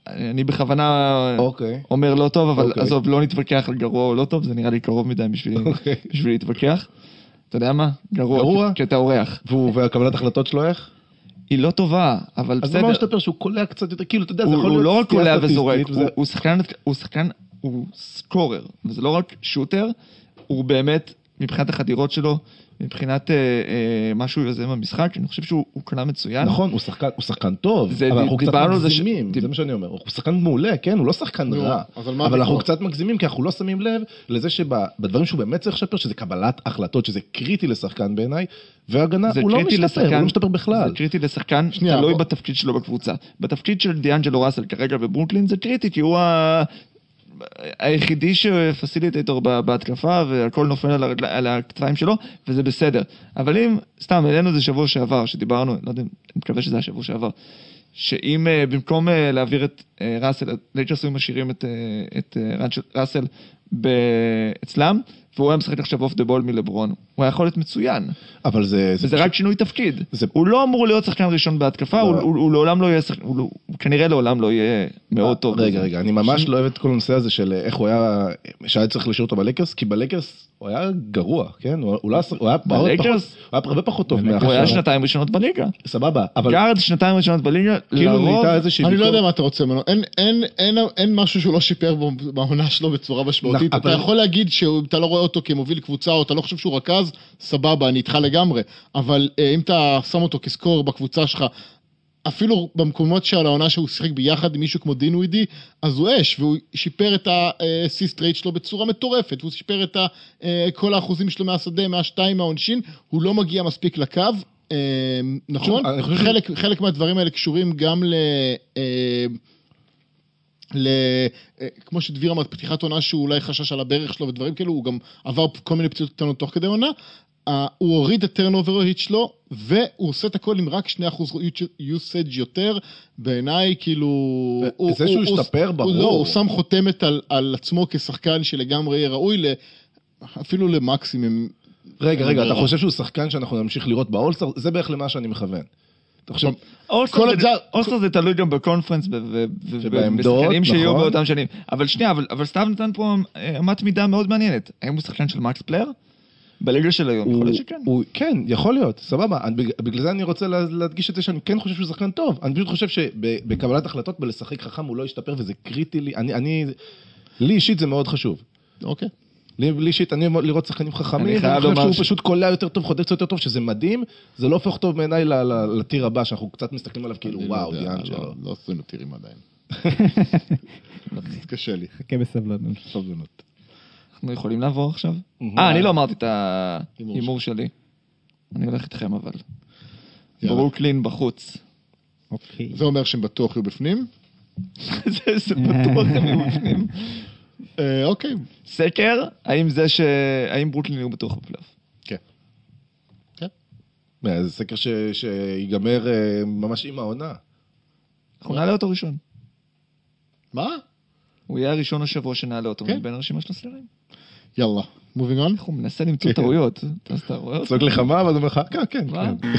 אני בכוונה אוקיי. אומר לא טוב, אבל אוקיי. עזוב, לא נתווכח על גרוע או לא טוב, זה נראה לי קרוב מדי בשביל, אוקיי. בשביל להתווכח. אתה יודע מה? גרוע, גרוע? כי אתה אורח. והוא, והקבלת החלטות שלו איך? היא לא טובה, אבל אז בסדר. מה משתפר שהוא קולע קצת יותר, כאילו, אתה יודע, זה הוא, יכול הוא להיות... לא רק סטייה קולע סטטיסטית, וזורק, וזה- הוא, הוא שחקן, הוא שחקן, הוא סקורר, וזה לא רק שוטר, הוא באמת, מבחינת החדירות שלו, מבחינת אה, אה, מה שהוא יוזם במשחק, אני חושב שהוא הוא קלע מצוין. נכון, הוא שחקן, הוא שחקן טוב, זה- אבל אנחנו קצת דיברנו על זה ש- מגזימים, דיב- זה מה שאני אומר, הוא שחקן מעולה, כן, הוא לא שחקן נו, רע, אז על מה אבל אנחנו הוויכוח? קצת מגזימים, כי אנחנו לא שמים לב לזה שבדברים שהוא באמת צריך לשפר, שזה קבלת החלטות, שזה קריטי לשחקן בעיניי, והגנה, זה הוא לא קריטי משתפר, לשחקן- הוא לא משתפר בכלל. זה קריטי לשחקן, שנייה, תלוי בוא. בתפקיד שלו בקבוצה. בתפקיד של דיאנג'לו ראסל כרגע בברוקלין זה קריטי, כי הוא ה... היחידי שפסיליטטור בהתקפה, והכל נופל על, הרגל... על הכתפיים שלו, וזה בסדר. אבל אם, סתם, אלינו זה שבוע שעבר, שדיברנו, לא יודע, אני מקווה שזה היה שבוע שעבר, שאם uh, במקום uh, להעביר את uh, ראסל, לייקרס היו משאירים את, uh, את uh, ראסל אצלם, והוא היה משחק עכשיו אוף דה בול מלברון. הוא היה יכול להיות מצוין. אבל זה... וזה רק שינוי תפקיד. זה- הוא לא אמור להיות שחקן ראשון בהתקפה, הוא- הוא הוא לעולם לא יהיה שחקן, הוא לא- הוא כנראה לעולם לא יהיה מאוד טוב. רגע, בזה. רגע, אני ממש לא אוהב את כל הנושא הזה של איך הוא היה, שהיה צריך להשאיר אותו בלקרס, כי בלקרס הוא היה גרוע, כן? הוא הוא לא היה- הוא היה הרבה בלקרס? פחות- הוא היה הרבה פחות טוב הוא היה מעכשיו. שנתיים ראשונות בליגה. סבבה, אבל גארד שנתיים ראשונות בליגה, כאילו לרוב, נהייתה איזושהי אני לא ביקורת- יודע מה אתה רוצה ממנו, אין, אין, אין, אין משהו שהוא לא שיפר בו- בעונה שלו בצורה משמעותית. נכון, אתה אבל- יכול להגיד שאתה לא רואה אותו כמוביל קבוצה, או אתה לא חושב שהוא רכז, סבבה, אני איתך לגמרי. אבל אה, אם אתה שם אותו כסקור בקבוצה שלך, אפילו במקומות של העונה שהוא שיחק ביחד עם מישהו כמו דין ווידי, אז הוא אש, והוא שיפר את הסיסט רייט שלו בצורה מטורפת, והוא שיפר את ה- אה, כל האחוזים שלו מהשדה, מהשתיים, מהעונשין, הוא לא מגיע מספיק לקו, אה, נכון? אני חושב ש- חלק, חלק מהדברים האלה קשורים גם ל... אה, ל... אה, כמו שדביר אמר, פתיחת עונה שהוא אולי חשש על הברך שלו ודברים כאלו, הוא גם עבר כל מיני פציעות קטנות תוך כדי עונה, אה, הוא הוריד את טרנובר ריט שלו, והוא עושה את הכל עם רק שני אחוז usage יותר, בעיניי כאילו... הוא- זה שהוא הוא- הוא- השתפר, הוא- ברור. לא, הוא שם חותמת על, על עצמו כשחקן שלגמרי יהיה ראוי, ל... אפילו למקסימום. רגע, רגע, אני אתה אומר- חושב שהוא שחקן שאנחנו נמשיך לראות באולסטאר? זה בערך למה שאני מכוון. אתה חושב... אולסטאר כל זה- הג'אר- אולסטאר זה תלוי גם בקונפרנס ו- ו- ו- ובעמדות, ובשחקנים שיהיו נכון. באותם שנים. אבל שנייה, אבל- אבל סתיו נתן פה אה, אמת מידה מאוד מעניינת. האם הוא שחקן של מקס פלייר? בליגה של היום, יכול להיות שכן. הוא, כן, יכול להיות, סבבה. אני, בג- בגלל זה אני רוצה לה, להדגיש את זה שאני כן חושב שהוא שחקן טוב. אני פשוט חושב שבקבלת החלטות, בלשחק חכם, הוא לא ישתפר, וזה קריטי לי. אני, אני, לי אישית זה מאוד חשוב. אוקיי. לי, לי אישית, אני אוהב לראות שחקנים חכמים, אני חייב ואני חושב לומר שהוא ש- פשוט קולע יותר טוב, חודר קצת יותר טוב, שזה מדהים. זה לא הופך טוב בעיניי ל- ל- לטיר הבא, שאנחנו קצת מסתכלים עליו כאילו, אני לא וואו, יודע, דיאנג'לו. לא- לא עשינו טירים עדיין. קשה לי, חכה בסבלנות. סבלנות. אנחנו יכולים לעבור עכשיו? Mhm. אה, אני לא אמרתי את הימור ההימור שלי. אני הולך איתכם אבל. יאללה. ברוקלין בחוץ. אוקיי. זה אומר שהם בטוח יהיו בפנים? זה זה בטוח הם יהיו בפנים. אה, אוקיי. סקר, האם זה ש... האם ברוקלין יהיו בטוח בפלייאוף? כן. כן. זה סקר ש- שיגמר אה, ממש עם העונה. אנחנו נעלה אותו ראשון. מה? הוא יהיה הראשון השבוע שנעלה אותו כן. מבין הרשימה של הסלרים. יאללה. moving on? איך הוא מנסה למצוא טעויות. אז אתה רואה אותו? צועק לך מה, ואז הוא אומר לך, כן, כן, מה? כן.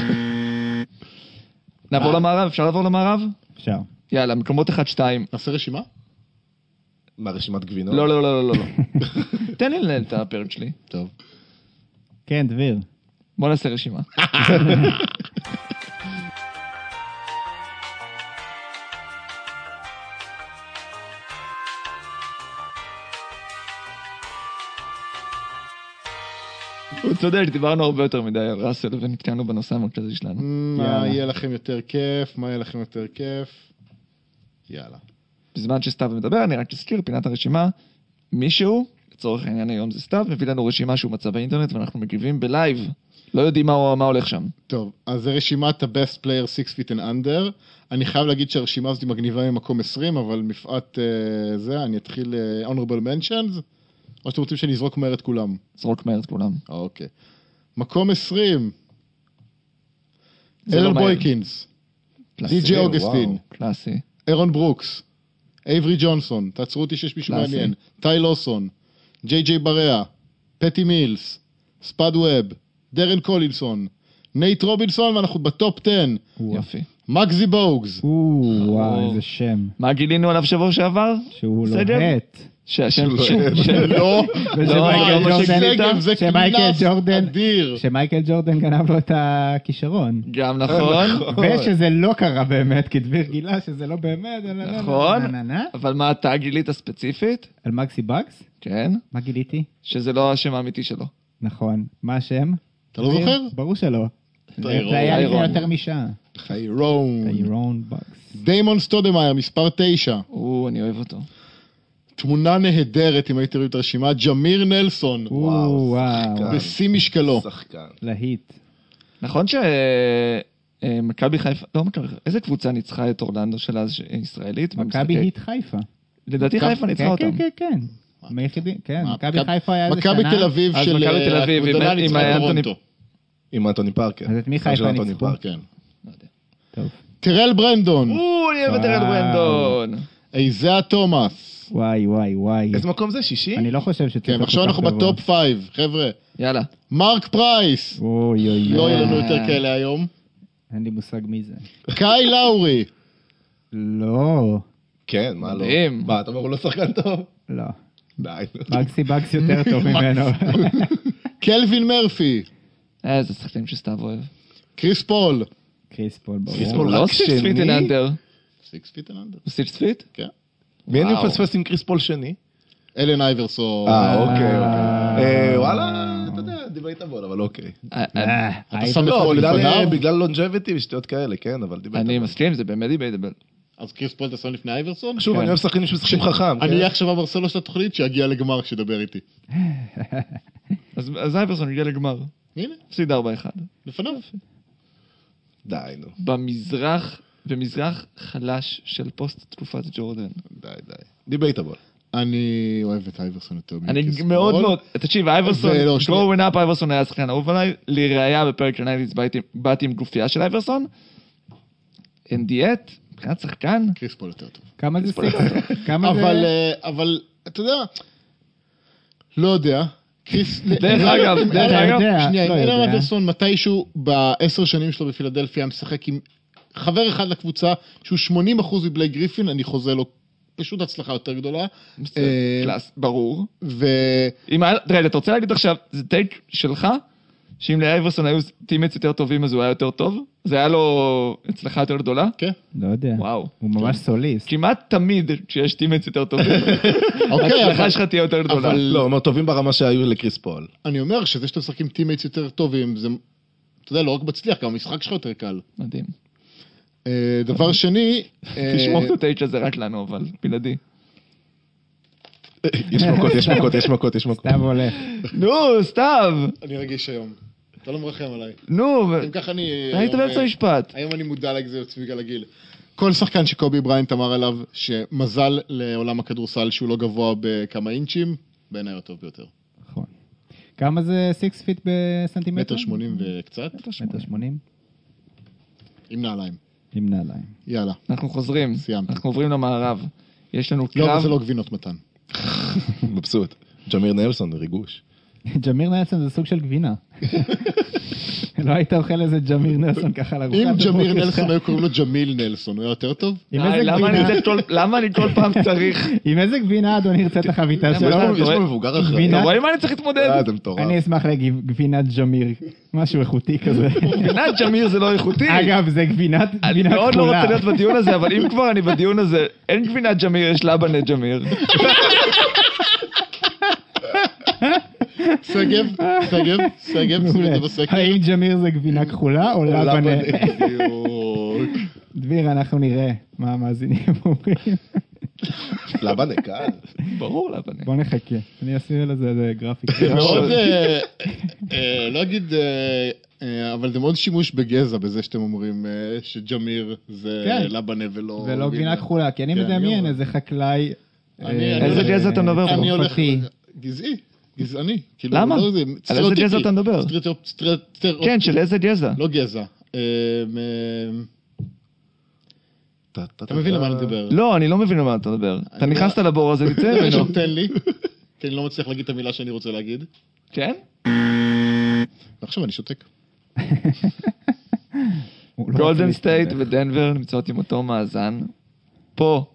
נעבור למערב? אפשר לעבור למערב? אפשר. יאללה, מקומות אחד שתיים. נעשה רשימה? מה, רשימת גבינות? לא, לא, לא, לא, לא. תן לי לנהל את הפרק שלי. טוב. כן, דביר. בוא נעשה רשימה. הוא צודק, דיברנו הרבה יותר מדי על ראסל ונתקענו בנושא המרכזי שלנו. מה יאללה. יהיה לכם יותר כיף? מה יהיה לכם יותר כיף? יאללה. בזמן שסתיו מדבר, אני רק אזכיר, פינת הרשימה, מישהו, לצורך העניין היום זה סתיו, מביא לנו רשימה שהוא מצא באינטרנט ואנחנו מגיבים בלייב. לא יודעים מה, מה הולך שם. טוב, אז זה רשימת ה-best player six feet and under. אני חייב להגיד שהרשימה הזאת היא מגניבה ממקום עשרים, אבל מפאת uh, זה, אני אתחיל uh, honorable mentions, או שאתם רוצים שאני אזרוק מהר את כולם? זרוק מהר את כולם. אוקיי. מקום עשרים. זה לא אלר מהר. בויקינס, קלאסי. די.ג'יי אוגסטין, וואו. קלאסי. אירון ברוקס, אייברי ג'ונסון, תעצרו אותי שיש מישהו קלאסי. מעניין, טי לוסון, ג'יי ג'יי בריאה, פטי מילס, ספאד ווב, דרן קולילסון, נייט רובילסון, ואנחנו בטופ עשר. יופי. מקזי בוגס. או, וואו, איזה שם. מה גילינו עליו שבוע שעבר? שהוא שגב? לוהט. שהשם שהוא שוב, לוהט. של- לא, ושמייקל לא, ג'ורדן- שגב זה שמייקל קנס ג'ורדן- אדיר. שמייקל ג'ורדן גנב לו את הכישרון. גם נכון, ושזה לא קרה באמת, כי דביר גילה שזה לא באמת. נכון, נה, נה, נה. אבל מה אתה גילית ספציפית? על מקסי בקס? כן, מה גיליתי? שזה לא השם האמיתי שלו. נכון. מה השם? אתה לא זוכר? ברור שלא. טיירון. זה היה לפני טיירון. יותר משעה. טיירון. טיירון בקס. דיימון סטודמייר, מספר תשע. או, אני אוהב אותו. תמונה נהדרת, אם הייתי רואים את הרשימה, ג'מיר נלסון. וואו, וואו. שחקן. בשיא משקלו. שחקן. להיט. נכון שמכבי חיפה, לא מכבי חיפה, איזה קבוצה ניצחה את אורלנדו של אז ישראלית? מכבי במשחקי- היט חיפה. לדעתי חיפה ניצחה כן, אותם. כן, כן, כן. מהיחידים, כן. מה, מכבי מכב- חיפה היה איזה שנה. מכבי תל אביב אז של מכבי תל אביב, הקבוצה עם- ניצחה עם את אנטוני- טורונטו. עם אנטוני פארקר. אז את מי של חיפה אנטוני ניצחו? פארקר. כן. לא יודע. טוב. טרל ברנדון. או, אני אוהב את ארל וואו. ברנדון. איזאה תומאס. וואי, וואי, וואי. איזה מקום זה? שישי? אני לא חושב שצריך... כן, כל עכשיו כך אנחנו גבוה. בטופ פייב, חבר'ה. יאללה. מרק פרייס. אוי, אוי, לא אוי. יהיה לנו יותר כאלה היום. אין לי מושג מי זה. קאי לאורי. לא, כן, מה לא? מדהים. מה, אתה אומר הוא לא שחקן טוב? לא. די. מקסי בקס יותר טוב ממנו. קלווין מרפי. איזה שחקנים שסתיו אוהב. קריס פול. קריס פול, ברור. קריס פול. לא רק סיקס פיט שני? אין אנדר. סיקס פיט אנד אנדר. הוא סיקס פיט? כן. מי אני וואו. מפספס עם קריס פול שני? אלן אייברסון. אה, אוקיי, אוקיי. אה, וואלה, אתה יודע, דיבייטבול, אבל אוקיי. אה, אה, אתה הייתי- שם את לא, פול בגלל- לפניו? בגלל לונג'ביטי ושטויות כאלה, כן, אבל דיבייטבול. אני מסכים, זה באמת דיבייטבל. אז קריס פול אתה שם לפני אייברסון? שוב, אני אוהב שחקנים שמשחקים חכם. אני כן? אהיה עכשיו הברסלו של התוכנית שיגיע לגמר כשידבר איתי. אז אז אייברסון הגיע לגמר. הנה, הפסיד ארבע אחד. לפניו. די, נו. במזרח, במזרח חלש של פוסט תקופת ג'ורדן. די, די. דיבייטבול. אני אוהב את אייברסון יותר אני מקריס מאוד פול. מאוד, תקשיב, אייברסון, ולא, שנייה. גרואין אפ אייברסון היה שחקן אהוב עליי, לראייה בפרק של נייטיז באתי עם גופייה של אייברסון, אין דיאט, מבחינת שחקן, קריס פול יותר טוב. כמה זה סיקס? כמה זה... אבל, אה, אבל, אתה יודע, לא יודע. קריס... דרך אגב, דרך אתה אגב, יודע, שנייה, לא אלן יודע. אייברסון מתישהו בעשר שנים שלו בפילדלפיה משחק עם חבר אחד לקבוצה שהוא שמונים אחוז מבלי גריפין, אני חוזה לו פשוט הצלחה יותר גדולה. אה, קלאס, ברור. ו... אם היה, תראה, אתה רוצה להגיד עכשיו, זה טייק שלך, שאם לאייברסון היו טימץ יותר טובים אז הוא היה יותר טוב? זה היה לו הצלחה יותר גדולה? כן. לא יודע. וואו. הוא ממש סוליסט. כמעט תמיד כשיש טימץ יותר טובים, אוקיי, ההצלחה אבל- שלך תהיה יותר גדולה. אבל- לא, אומר טובים ברמה שהיו לקריס פול. אני אומר שזה שאתם משחקים טימייטס יותר טובים, זה, אתה יודע, לא רק מצליח, גם המשחק שלך יותר קל. מדהים. אה, דבר שני... אה, תשמור את הטייק הזה רק לנו, אבל בלעדי. יש מכות, יש מכות, יש מכות, יש מכות. סתיו הולך. נו, סתיו! אני רגיש היום. אתה לא מרחם עליי. נו, ו- אם ככה אני... היית היום, באמצע אה, המשפט. היום אני מודע לזה עצמי בגלל הגיל. כל שחקן שקובי בריינט אמר עליו שמזל לעולם הכדורסל שהוא לא גבוה בכמה אינצ'ים, בעיניי הטוב ביותר. נכון. כמה זה סיקס פיט בסנטימטר? מטר שמונים וקצת, מטר שמונים? עם נעליים. עם נעליים. יאללה. אנחנו חוזרים. סיימתי. אנחנו עוברים למערב. יש לנו לא, אבל קרב. זה לא גבינות מתן. מבסוט. ג'מיר נלסון, ריגוש. ג'מיר נלסון זה סוג של גבינה. לא היית אוכל איזה ג'מיר נלסון ככה לארוחת אם הבוקר ג'מיר שלך. נלסון היו קוראים לו ג'מיל נלסון, הוא היה יותר טוב? עם די, איזה למה אני גבינה- צריך כל- למה אני כל פעם צריך? עם איזה גבינה אדוני ירצה את החביתה למה שלו? אתה- יש פה מבוגר אחראי. גבינה- אתה רואה מה אני צריך להתמודד? אה, זה מטורף. אני אשמח לגבינת ג'מיר, משהו איכותי כזה. גבינת ג'מיר זה לא איכותי. אגב, זה גבינת אני גבינה מאוד לא כחולה. רוצה להיות בדיון הזה, אבל אם כבר אני בדיון הזה, אין גבינת ג'מיר, יש לבנה ג'מיר. שגב, שגב, שגב, שים את זה בסקר. האם ג'מיר זה גבינה כחולה או לבנה? בדיוק. דביר, אנחנו נראה מה המאזינים אומרים. לבנה, קל. ברור לבנה. בוא נחכה, אני אשים לזה איזה גרפיק. זה מאוד, אה, אה, לא אגיד, אה, אה, אבל זה מאוד שימוש בגזע בזה שאתם אומרים אה, שג'מיר זה כן. לבנה ולא... ולא גבינה כחולה, כי אני כן, מדמיין אני- איזה חקלאי... אני- אה, אני- איזה גזע אתה מדבר פה? אני הולך... צרפתי. גזעי, גזעני. כאילו, למה? לא זה, על איזה סטריאוטיפי. גזע אתה מדבר? סטריאוטיפ- סטריאוטיפ- כן, של איזה גזע? לא גזע. אה, אה, אתה מבין למה אני מדבר? לא, אני לא מבין על מה אתה מדבר. אתה אני- נכנסת לבור הזה, תצא ממנו. עכשיו תן לי, כי אני לא מצליח להגיד את המילה שאני רוצה להגיד. כן? ועכשיו אני שותק. הוא לא גולדן רוצה סטייט להסתבך. ודנבר נמצאות עם אותו מאזן. פה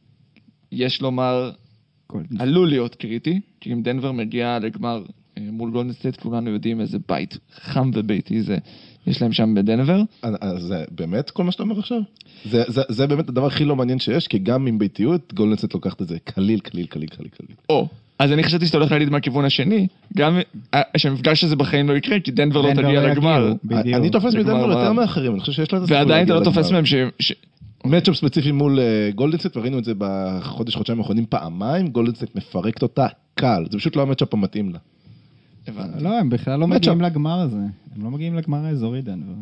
יש לומר, גולדן- עלול להיות קריטי, כי אם דנבר מגיע לגמר אה, מול גולדן סטייט, כולנו יודעים איזה בית חם וביתי זה יש להם שם בדנבר. אז זה באמת כל מה שאתה אומר עכשיו? זה, זה, זה באמת הדבר הכי לא מעניין שיש, כי גם עם ביתיות, גולדן סטייט לוקחת את זה קליל, קליל, קליל, קליל, קליל. או, אז אני חשבתי שאתה הולך להגיד מהכיוון השני, גם אה, שהמפגש הזה בחיים לא יקרה, כי דנבר לא דנבר תגיע לא לגמר. יגיעו, בדיוק. אני תופס לגמר מדנבר יותר רב. מאחרים, אני חושב שיש לה את הסיכוי ועדיין אתה להגיע לא תופס לגמר. מהם ש... ש... מצ'אפ ספציפי מול גולדן סטייט, וראינו את זה בחודש, חודשיים האחרונים פעמיים, גולדן סטייט מפרקת אותה קל, זה פשוט לא המצ'אפ המתאים לה. הבנתי. לא, הם בכלל לא מצ'אפ. מגיעים לגמר הזה. הם לא מגיעים לגמר האזורי דנבר.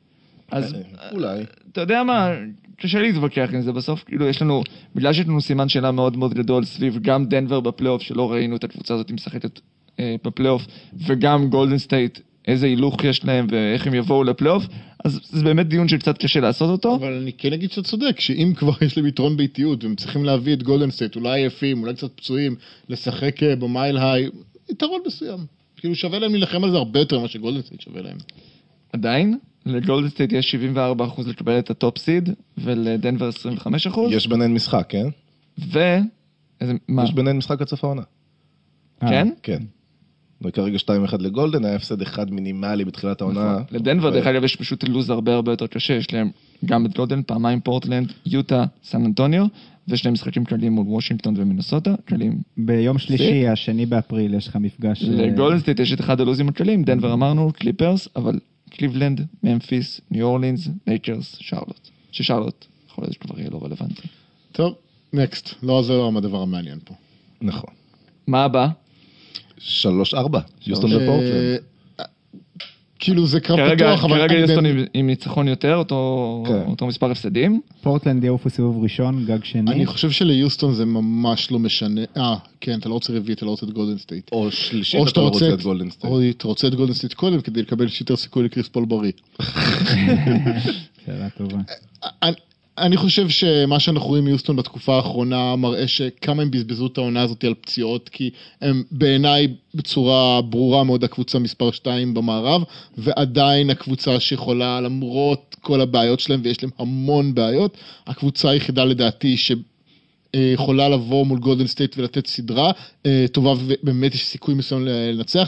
אז אולי. אתה יודע מה, קשה להתווכח עם זה, בסוף כאילו יש לנו, בגלל שיש לנו סימן שאלה מאוד מאוד גדול סביב גם דנבר בפלייאוף, שלא ראינו את הקבוצה הזאת משחקת אה, בפלייאוף, וגם גולדן סטייט, איזה הילוך יש להם ואיך הם יבואו לפלייאוף, אז זה באמת דיון שקצת קשה לעשות אותו. אבל אני כן אגיד שאתה צודק, שאם כבר יש להם יתרון ביתיות, והם צריכים להביא את גולדן סטייט, אולי עייפים, אולי קצת פצועים, לשחק אה, במייל היי, יתרון מסוים. כאילו שווה להם להילחם על זה הרבה יותר ממה שגולדן סטייט שווה להם. עדיין, לגולדן סטייט יש שבעים וארבעה אחוז לקבל את הטופ סיד, ולדנבר עשרים וחמישה אחוז. יש ביניהן משחק, כן? ו... איזה... מה? יש ביניהן משחק עד סוף העונה. כן? כן. וכרגע שתיים אחד לגולדן, היה הפסד אחד מינימלי בתחילת העונה. נכון. לדנבר, דרך אגב, יש פשוט לוז הרבה הרבה יותר קשה, יש להם גם את גולדן, פעמיים פורטלנד, יוטה, סן אנטוניו, ושני משחקים כלליים מול וושינגטון ומינסוטה, כלליים. ביום שלישי, השני באפריל, יש לך מפגש... לגולדן סטייט יש את אחד הלוזים הכלליים, דנבר אמרנו, קליפרס, אבל קליבלנד, ממפיס, ניו אורלינס, לייקרס, שרלוט. ששרלוט, יכול להיות שכבר יהיה לא רלוונטי. טוב, נקסט. לא, זה לא הדבר המעניין פה. נכון. מה הבא? שלוש ארבע, יוסטון ופורטלנד. אה, כאילו זה קרב כרגע, פתוח, אבל... כרגע אני יוסטון באמת- עם, עם ניצחון יותר, אותו, כן. אותו מספר הפסדים. פורטלנד יעופו סיבוב ראשון, גג שני. אני חושב שליוסטון זה ממש לא משנה. אה, כן, אתה לא רוצה רביעי, אתה לא רוצה את גולדן סטייט. או שלישית, או אתה שאתה לא רוצה את גולדן סטייט. או אתה רוצה את גולדן סטייט קודם, כדי לקבל יותר סיכוי לקריס פול בריא. שאלה טובה. אני, אני חושב שמה שאנחנו רואים מיוסטון בתקופה האחרונה מראה שכמה הם בזבזו את העונה הזאת על פציעות, כי הם בעיניי בצורה ברורה מאוד הקבוצה מספר שתיים במערב, ועדיין הקבוצה שיכולה למרות כל הבעיות שלהם, ויש להם המון בעיות, הקבוצה היחידה לדעתי ש... יכולה לבוא מול גולדן סטייט ולתת סדרה טובה, ובאמת יש סיכוי מסוים לנצח.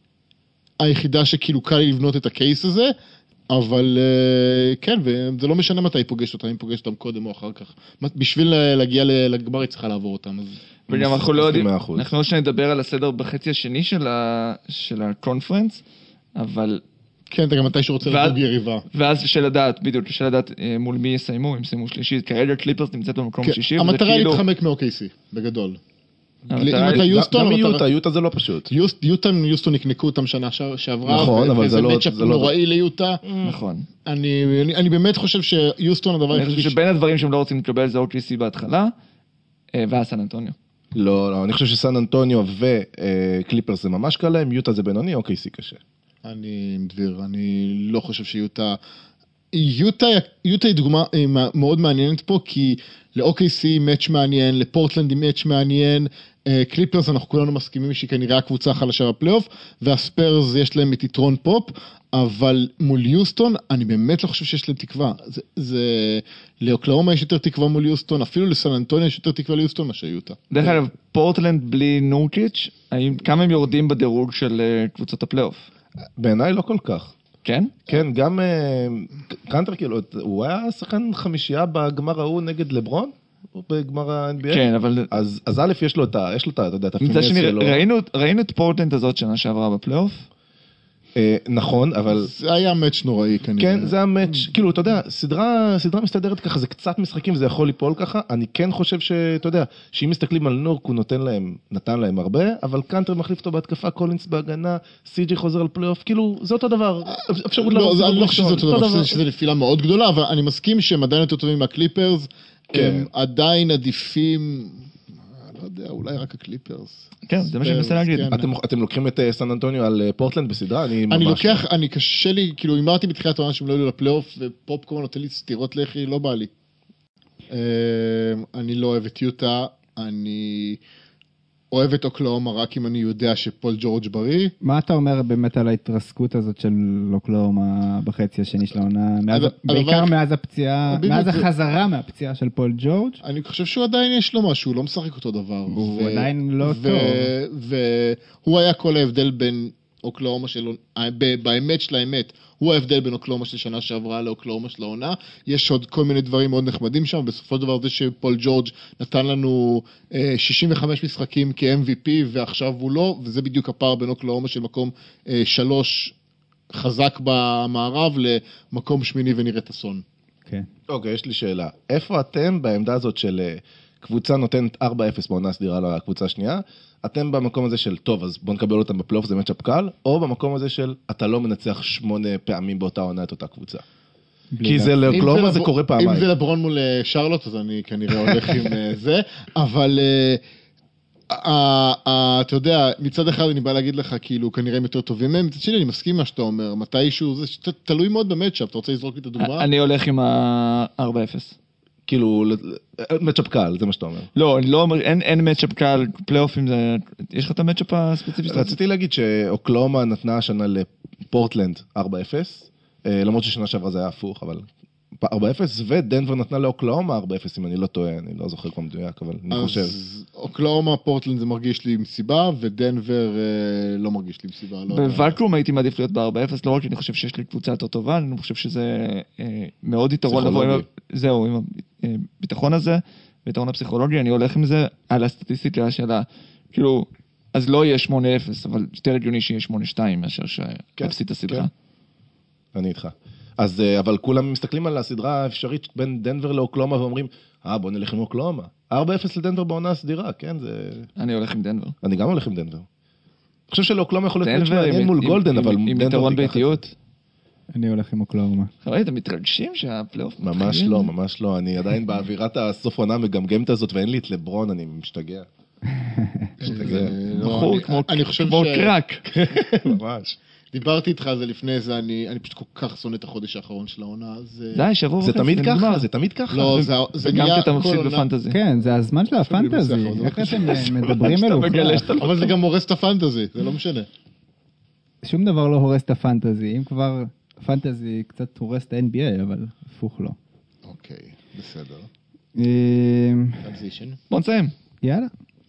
היחידה שכאילו קל לבנות את הקייס הזה, אבל כן, וזה לא משנה מתי היא פוגשת אותם, אם פוגשת אותם קודם או אחר כך. בשביל להגיע לגמר היא צריכה לעבור אותם. אז... וגם אנחנו לא יודעים, מאה אחוז. אנחנו לא שנדבר על הסדר בחצי השני של, ה, של הקונפרנס, אבל... כן, אתה גם מתי שרוצה ואז- לדוג יריבה. ואז של לדעת, בדיוק, של לדעת אה, מול מי יסיימו, אם יסיימו שלישית, כרגע קליפרס נמצאת במקום כן, שישי, וזה המטרה היא כאילו... להתחמק מ-או קיי סי, בגדול. המטרה אם אתה היא- יוסטון, גם המטרה- יוטה, יוטה זה לא פשוט. יוסט- יוטון, יוסטון נקנקו אותם שנה ש- שעברה, נכון, ו- אבל וזה זה לא- מצ'אפ זה לא- נוראי ליוטה. נכון. אני, אני, אני באמת חושב שיוסטון הדבר אני היחידי חושב ש- שבין הדברים שהם לא רוצים לקבל זה או קיי סי בהתחלה, אה, ואז סן אנטוניו. לא, לא, אני חושב שסן אנטוניו וקליפרס זה ממש קל להם, יוטה זה בינוני, אוקיי, סי קשה. אני עם דביר, אני לא חושב שיוטה... יוטה, יוטה היא דוגמה אה, מאוד מעניינת פה, כי ל-או קיי סי מאץ' מעניין, לפורטלנד מאץ' מעניין, אה, קליפרס אנחנו כולנו מסכימים שהיא כנראה הקבוצה החלשה בפלייאוף, והספרס יש להם את יתרון פופ, אבל מול יוסטון אני באמת לא חושב שיש להם תקווה. זה, זה... לאוקלהומה יש יותר תקווה מול יוסטון, אפילו לסן אנטוניו יש יותר תקווה ליוסטון מאשר יוטה. דרך אגב, פורטלנד בלי נורקיץ', האם- כמה הם יורדים בדירוג של אה, קבוצות הפלייאוף? בעיניי לא כל כך. כן? כן, גם אה, קנטר, כאילו, הוא היה שחקן חמישייה בגמר ההוא נגד לברון? או בגמר ה-אן בי איי? כן, אבל... אז אז א', יש לו את ה... יש לו את ה... אתה יודע, את מצד הפינס שני, שלו. ראינו, ראינו את פורטלנד הזאת שנה שעברה בפלייאוף, אה, נכון, אבל... זה היה מאץ' נוראי כנראה. כן, זה המאץ', כאילו, אתה יודע, סדרה, סדרה מסתדרת ככה, זה קצת משחקים, זה יכול ליפול ככה, אני כן חושב שאתה יודע, שאם מסתכלים על נורק, הוא נותן להם, נתן להם הרבה, אבל קאנטר מחליף אותו בהתקפה, קולינס בהגנה, סי.ג'י חוזר על פלייאוף, כאילו, זה אותו דבר, אפשרות לא, לעבור זה- אני סיבוב לא חושב שזה ראשון, אותו דבר, שזה- שזה נפילה מאוד גדולה, אבל אני מסכים שהם עדיין יותר טובים מהקליפרס, כן. הם עדיין עדיפים, לא יודע, אולי רק הקליפרס. כן, זה מה שאני מנסה להגיד. כן. אתם, אתם לוקחים את אה, סן אנטוניו על אה, פורטלנד בסדרה? אני ממש... אני לוקח, אני קשה לי, כאילו אמרתי בתחילת העונה שהם לא יהיו לפלייאוף, ופופקורן נותן לי סתירות לחי, לא בא לי. אה, אני לא אוהב את יוטה, אני... אוהב את אוקלאומה רק אם אני יודע שפול ג'ורג' בריא. מה אתה אומר באמת על ההתרסקות הזאת של אוקלאומה בחצי השני של העונה? מאז- הדבר- בעיקר מאז הפציעה, בדיוק, מאז זה- החזרה מהפציעה של פול ג'ורג'. אני חושב שהוא עדיין יש לו משהו, הוא לא משחק אותו דבר. הוא עדיין לא טוב. והוא היה כל ההבדל בין אוקלאומה של... ב- באמת של האמת, הוא ההבדל בין אוקלאומה של שנה שעברה לאוקלאומה של העונה. יש עוד כל מיני דברים מאוד נחמדים שם, בסופו של דבר זה שפול ג'ורג' נתן לנו אה, שישים וחמישה משחקים כ-אם וי פי, ועכשיו הוא לא, וזה בדיוק הפער בין אוקלאומה של מקום אה, שלוש חזק במערב למקום שמיני ונראית אסון. כן. אוקיי, יש לי שאלה. איפה אתם בעמדה הזאת של אה, קבוצה נותנת ארבע אפס בעונה סדירה לקבוצה השנייה? אתם במקום הזה של, טוב, אז בוא נקבל אותם בפלייאוף, זה מצ'אפ קל, או במקום הזה של, אתה לא מנצח שמונה פעמים באותה עונה את אותה קבוצה? כי זה לאוקלאומה זה לב- קורה אם פעמיים. זה לברון מול אה, שרלוט, אז אני כנראה הולך עם אה, זה, אבל אה, אה, אה, אתה יודע, מצד אחד אני בא להגיד לך, כאילו, כנראה הם יותר טובים מהם, מצד שני, אני מסכים מה שאתה אומר, מתישהו, זה ת- תלוי מאוד במצ'אפ, אתה רוצה לזרוק לי את הדוגמה? אני הולך עם ה-ארבע אפס. כאילו, מצ'אפ קל, זה מה שאתה אומר. לא, אני לא אומר, אין, אין מצ'אפ קל, פלייאופים זה... יש לך את המצ'אפ הספציפי שאתה רוצה? רציתי להגיד שאוקלאומה נתנה השנה לפורטלנד ארבע אפס, אה, למרות ששנה שעברה זה היה הפוך, אבל ארבע אפס, ודנבר נתנה לאוקלאומה ארבע אפס, אם אני לא טועה, אני לא זוכר כבר מדויק, אבל אני חושב. אז אוקלאומה, פורטלנד זה מרגיש לי עם סיבה, ודנבר אה, לא מרגיש לי עם סיבה. לא יודע. בוואקום הייתי מעדיף להיות ב-ארבע אפס, לא רק כי אני חושב שיש לי קבוצה יותר טובה, אני חושב שזה אה, מאוד יתרון לבוא עם... ה- זהו, עם הביטחון הזה, ביתרון הפסיכולוגי, אני הולך עם זה על הסטטיסטיקה של ה... כאילו, אז לא יהיה שמונה אפס, אבל יותר הגיוני שיהיה שמונה שתיים מאשר שיפסיד את הסדרה. כן. אני איתך. אז, אה, אבל כולם מסתכלים על הסדרה האפשרית בין דנבר לאוקלאומה ואומרים, אה, בוא נלך עם אוקלאומה. ארבע אפס לדנבר בעונה הסדירה, כן, זה... אני הולך עם דנבר. אני גם הולך עם דנבר. אני חושב שלאוקלאומה יכול להיות דנבר מעניין עם- מול עם- גולדן, עם- אבל עם דנבר יתרון תיקח את זה. באיטיות. אני הולך עם אוקלאומה. חברים, אתם מתרגשים שהפלייאוף ממש מתחיל? לא, ממש לא. אני עדיין באווירת הסוף עונה מגמגמת הזאת, ואין לי את לברון, אני משתגע. משתגע. אה, לא, בחור אני- כמו אני חושב כמו ש- קרק. ממש. דיברתי איתך על זה לפני זה, אני אני פשוט כל כך שונא את החודש האחרון של העונה, זה... די, שבוע זה וחצי, תמיד ונגמר. ככה, זה תמיד ככה. לא, זה- זה וגם נהיה כי אתה כל מפסיד עונה- בפנטזי. כן, זה הזמן של הפנטזי. לי בסדר, איך זה אתם בבקשה. מדברים שאתה מגלה מלוכלך? שאתה לא- אבל זה גם הורס את הפנטזי, זה לא משנה. שום דבר לא הורס את הפנטזי. אם כבר הפנטזי קצת הורס את ה-אן בי איי, אבל הפוך לא. אוקיי, בסדר. אה, טרנזישן. בוא נסיים. יאללה.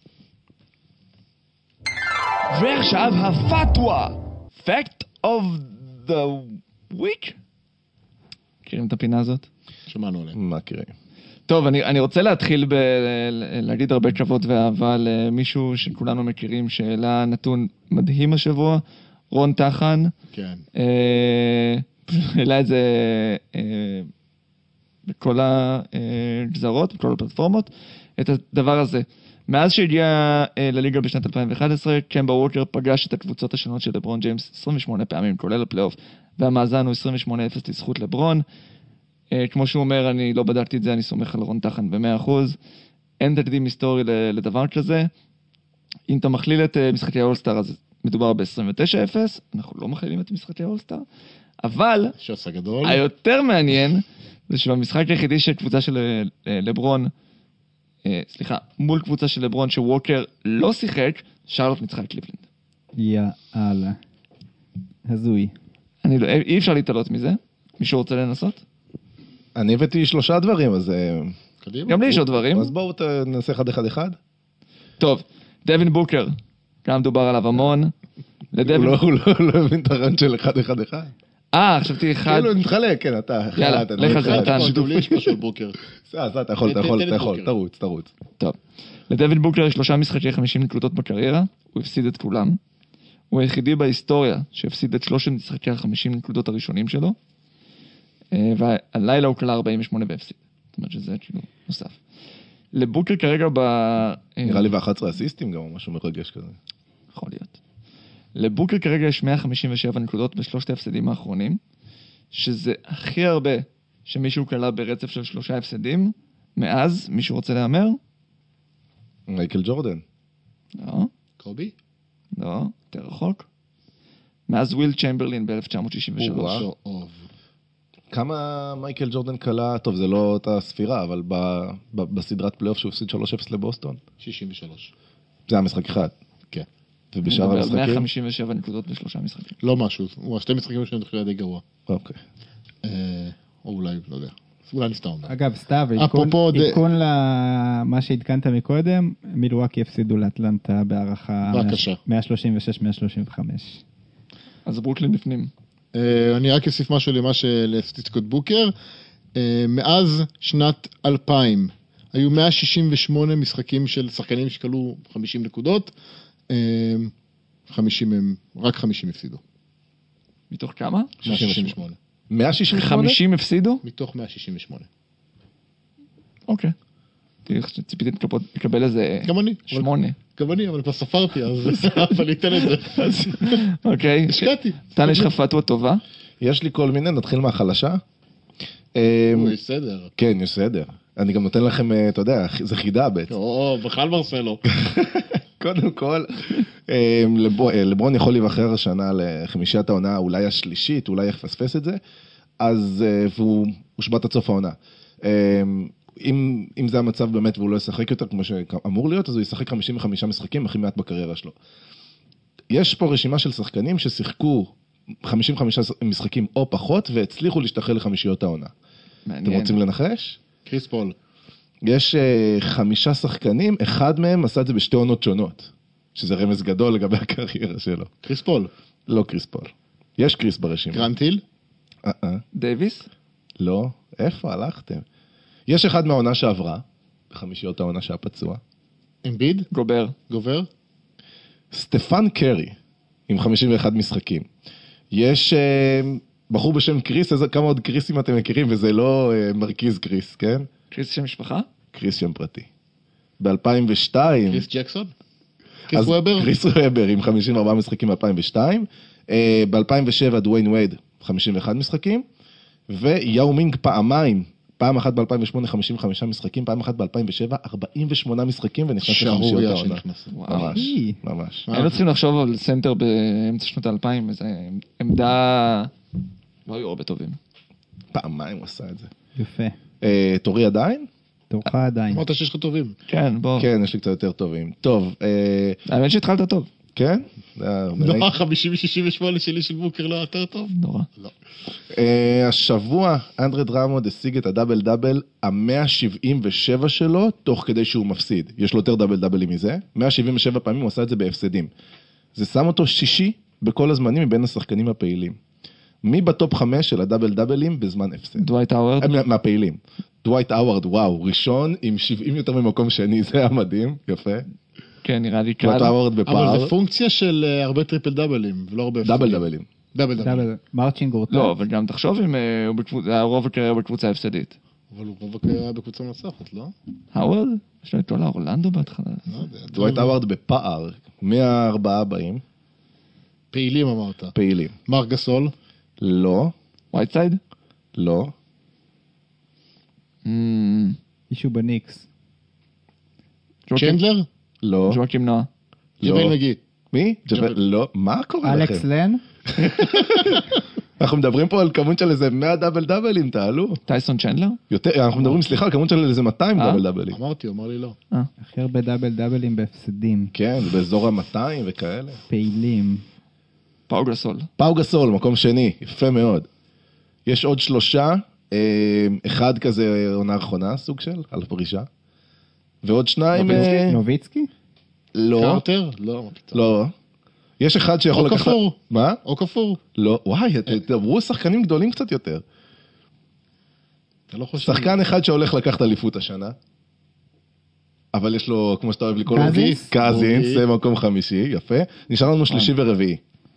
ועכשיו הפתווה. Fact of the week. מכירים את הפינה הזאת? שמענו עליהם. מה קרה? טוב, אני, אני רוצה להתחיל ב- להגיד הרבה כבוד ואהבה למישהו שכולנו מכירים, שהעלה נתון מדהים השבוע, רון תחן. כן. אה, העלה את זה אה, בכל הגזרות, בכל הפלטפורמות, את הדבר הזה. מאז שהגיע אה, לליגה בשנת אלפיים ואחת עשרה, קמבה ווקר פגש את הקבוצות השונות של לברון ג'יימס עשרים ושמונה פעמים, כולל הפלייאוף, והמאזן הוא עשרים ושמונה אפס לזכות לברון. אה, כמו שהוא אומר, אני לא בדקתי את זה, אני סומך על רון תחן ב-מאה אחוז. אין תקדים היסטורי לדבר כזה. אם אתה מכליל את אה, משחקי האולסטאר, אז מדובר ב-עשרים ותשע אפס, אנחנו לא מכלילים את משחקי האולסטאר, אבל שעשה גדול. היותר מעניין זה שבמשחק היחידי של קבוצה של אה, לברון, אה, סליחה, מול קבוצה של לברון שווקר לא שיחק, שרלוט ניצחה את קליבלנד. יאללה. הזוי. אני לא, אי אפשר להתעלות מזה. מישהו רוצה לנסות? אני הבאתי שלושה דברים, אז... אה, קדימה. גם לי יש עוד דברים. אז בואו ת- נעשה אחד אחד אחד. טוב, דווין בוקר, גם דובר עליו המון. הוא לדווין... לא- הוא לא לא הבין את הרעיון של אחד אחד אחד. אה, חשבתי אחד... כאילו, נתחלק, כן, אתה... יאללה, אתה- לך על זה, אתה- אתה- טוב, לי יש משהו על בוקר. סע, סע, אתה יכול, אתה תן- יכול, תן אתה את יכול, בוקר. תרוץ, תרוץ. טוב. לדווין בוקר יש שלושה משחקי חמישים נקודות בקריירה, הוא הפסיד את כולם. הוא היחידי בהיסטוריה שהפסיד את שלושת משחקי ה-חמישים נקודות הראשונים שלו, אה, והלילה הוא כלה ארבעים ושמונה והפסיד. זאת אומרת שזה כאילו נוסף. לבוקר כרגע ב... נראה לי ו-אחד עשר אסיסטים גם, או משהו מרגש כזה. יכול להיות. לבוקר כרגע יש מאה חמישים ושבע נקודות בשלושת ההפסדים האחרונים, שזה הכי הרבה שמישהו כלה ברצף של שלושה הפסדים, מאז, מישהו רוצה לאמר? מייקל ג'ורדן. לא, קובי? לא, יותר רחוק. מאז וויל צ'מברלין ב-אלף תשע מאות שישים ושלוש. וואו. אוהב. כמה מייקל ג'ורדן קלה, טוב, זה לא אותה ספירה, אבל ב- ב- בסדרת פלייאוף שהוא הפסיד שלוש אפס לבוסטון. שישים ושלוש. זה היה משחק אחד. כן. ובשאר מאה המשחקים? חמישים ושבע נקודות בשלושה משחקים. לא משהו, הוא השתי משחקים שאני חושב די גרוע. אוקיי. אה, או אולי, לא יודע. אולי נסתם. אגב, סתיו, אפרופו ד- עדכון למה שהתקנת מקודם, מילווקי הפסידו לאטלנטה בהערכה בבקשה. מאה שלושים ושש מאה שלושים וחמש. אז ברוקלין בפנים. אה, אני רק אוסיף משהו למה שלסטטיסטיקות בוקר. אה, מאז שנת אלפיים היו מאה שישים ושמונה משחקים של שחקנים שקלו חמישים נקודות. אה, חמישים הם, רק חמישים הפסידו. מתוך כמה? מאה שישים ושמונה. מאה שישים ושמונה? חמישים הפסידו? מתוך מאה שישים ושמונה. אוקיי. ציפיתי לקבל איזה גם אני. שמונה. גם אני, אבל כבר ספרתי, אז אבל ניתן את זה. אוקיי. השקעתי. טל, יש לך פתווה טובה? יש לי כל מיני, נתחיל מהחלשה. אוי, סדר. כן, יש סדר. אני גם נותן לכם, אתה יודע, זה חידה בעצם. או, בכלל מרסלו. קודם כל, לברון יכול להיבחר השנה לחמישיית העונה, אולי השלישית, אולי יפספס את זה, אז והוא הושבת עד סוף העונה. אם, אם זה המצב באמת והוא לא ישחק יותר כמו שאמור להיות, אז הוא ישחק חמישים וחמישה משחקים, הכי מעט בקריירה שלו. יש פה רשימה של שחקנים ששיחקו חמישים וחמישה משחקים או פחות, והצליחו להשתחרר לחמישיות העונה. מעניין. אתם רוצים לנחש? קריס פול. יש uh, חמישה שחקנים, אחד מהם עשה את זה בשתי עונות שונות, שזה רמז גדול לגבי הקריירה שלו. קריס פול. לא קריס פול. יש קריס ברשימה. גרנט היל. Uh-uh. דייביס? לא. איפה הלכתם? יש אחד מהעונה שעברה, בחמישיות העונה שהיה פצוע. אמביד. גובר. גובר. סטפן קרי, עם חמישים ואחד משחקים. יש uh, בחור בשם קריס, איזה, כמה עוד קריסים אתם מכירים, וזה לא uh, מרכיז קריס, כן? קריס שם משפחה? קריס שם פרטי. ב-אלפיים ושתיים... קריס ג'קסון? קריס וובר? קריס וובר עם חמישים וארבעה משחקים ב-אלפיים ושתיים. ב-אלפיים ושבע דוויין וייד חמישים ואחד משחקים. ויאו מינג פעמיים. פעם אחת ב-אלפיים ושמונה חמישים וחמישה משחקים, פעם אחת ב-אלפיים ושבע ארבעים ושמונה משחקים ונכנס לחמישיות שערוריה העונה. שנכנס. ממש, אי. ממש. היינו צריכים לחשוב על סנטר באמצע שנות האלפיים, איזו עמדה... לא היו הרבה טובים. פעמיים הוא עשה את זה. יפה. אה, תורי עדיין? תורך עדיין. אמרת שיש לך טובים. כן, בוא. כן, יש לי קצת יותר טובים. טוב, אה, האמת שהתחלת טוב. כן? זה היה הרבה לא, חמישים ושישים ושמונה שלי של בוקר לא יותר טוב? נורא. לא. Uh, השבוע אנדרה דרמונד השיג את הדאבל דאבל ה-מאה שבעים ושבע שלו, תוך כדי שהוא מפסיד. יש לו יותר דאבל דאבלים מזה. מאה שבעים ושבע פעמים הוא עשה את זה בהפסדים. זה שם אותו שישי בכל הזמנים מבין השחקנים הפעילים. מי בטופ חמש של הדאבל דאבלים בזמן הפסד? דווייט האוורד? מה- מהפעילים. דווייט האוורד, וואו, ראשון עם שבעים יותר ממקום שני, זה היה מדהים, יפה. כן, נראה לי קל. דווייט האוורד אבל בפער, זה פונקציה של אה, הרבה טריפל דאבלים, ולא הרבה... דאבל הפסדים. דאבלים. דאבל דאבלים. דאבל, מרצ'ינג אורטל. לא, אבל גם תחשוב אם אה, הוא בקבוצ- היה רוב הקריירה בקבוצה הפסדית. אבל הוא רוב הקריירה בקבוצה מנצחת, לא? האוורד? יש לו את כל האורלנדו בהתחלה. לא יודע. דווייט האוורד בפער, מהארבעה הבאים, פעילים אמרת. פעילים. מרק גסול. לא, וייטסייד? לא, מישהו בניקס. צ'נדלר. לא, ג'ואקים נועה. לא. ג'בל מגי. מי? ג'בל. ג'בל, לא, מה קורה לכם? אלכס לן? אנחנו מדברים פה על כמות של איזה מאה דאבל דאבלים, תעלו. טייסון צ'נדלר? יותר, אנחנו מדברים, סליחה, על כמות של איזה מאתיים אה? דאבל דאבלים. אמרתי, הוא אמר לי לא. הכי הרבה דאבל דאבלים בהפסדים. כן, באזור ה-מאתיים וכאלה. פעילים. פאו גסול. פאו גסול, מקום שני, יפה מאוד. יש עוד שלושה, אה, אחד כזה עונה האחרונה, סוג של, על הפרישה. ועוד שניים, אה, נוביצקי? לא, קארטר? לא, מה פתאום. לא. יש אחד שיכול או לקחת... כפור. מה? או כפור. לא, וואי, תדברו שחקנים גדולים קצת יותר. אתה לא חושב... שחקן אחד שהולך לקחת אליפות השנה, אבל יש לו, כמו שאתה אוהב לקרוא לו, קזינס? קזינס, אוקיי. זה מקום חמישי, יפה. נשאר לנו שלישי ורביעי.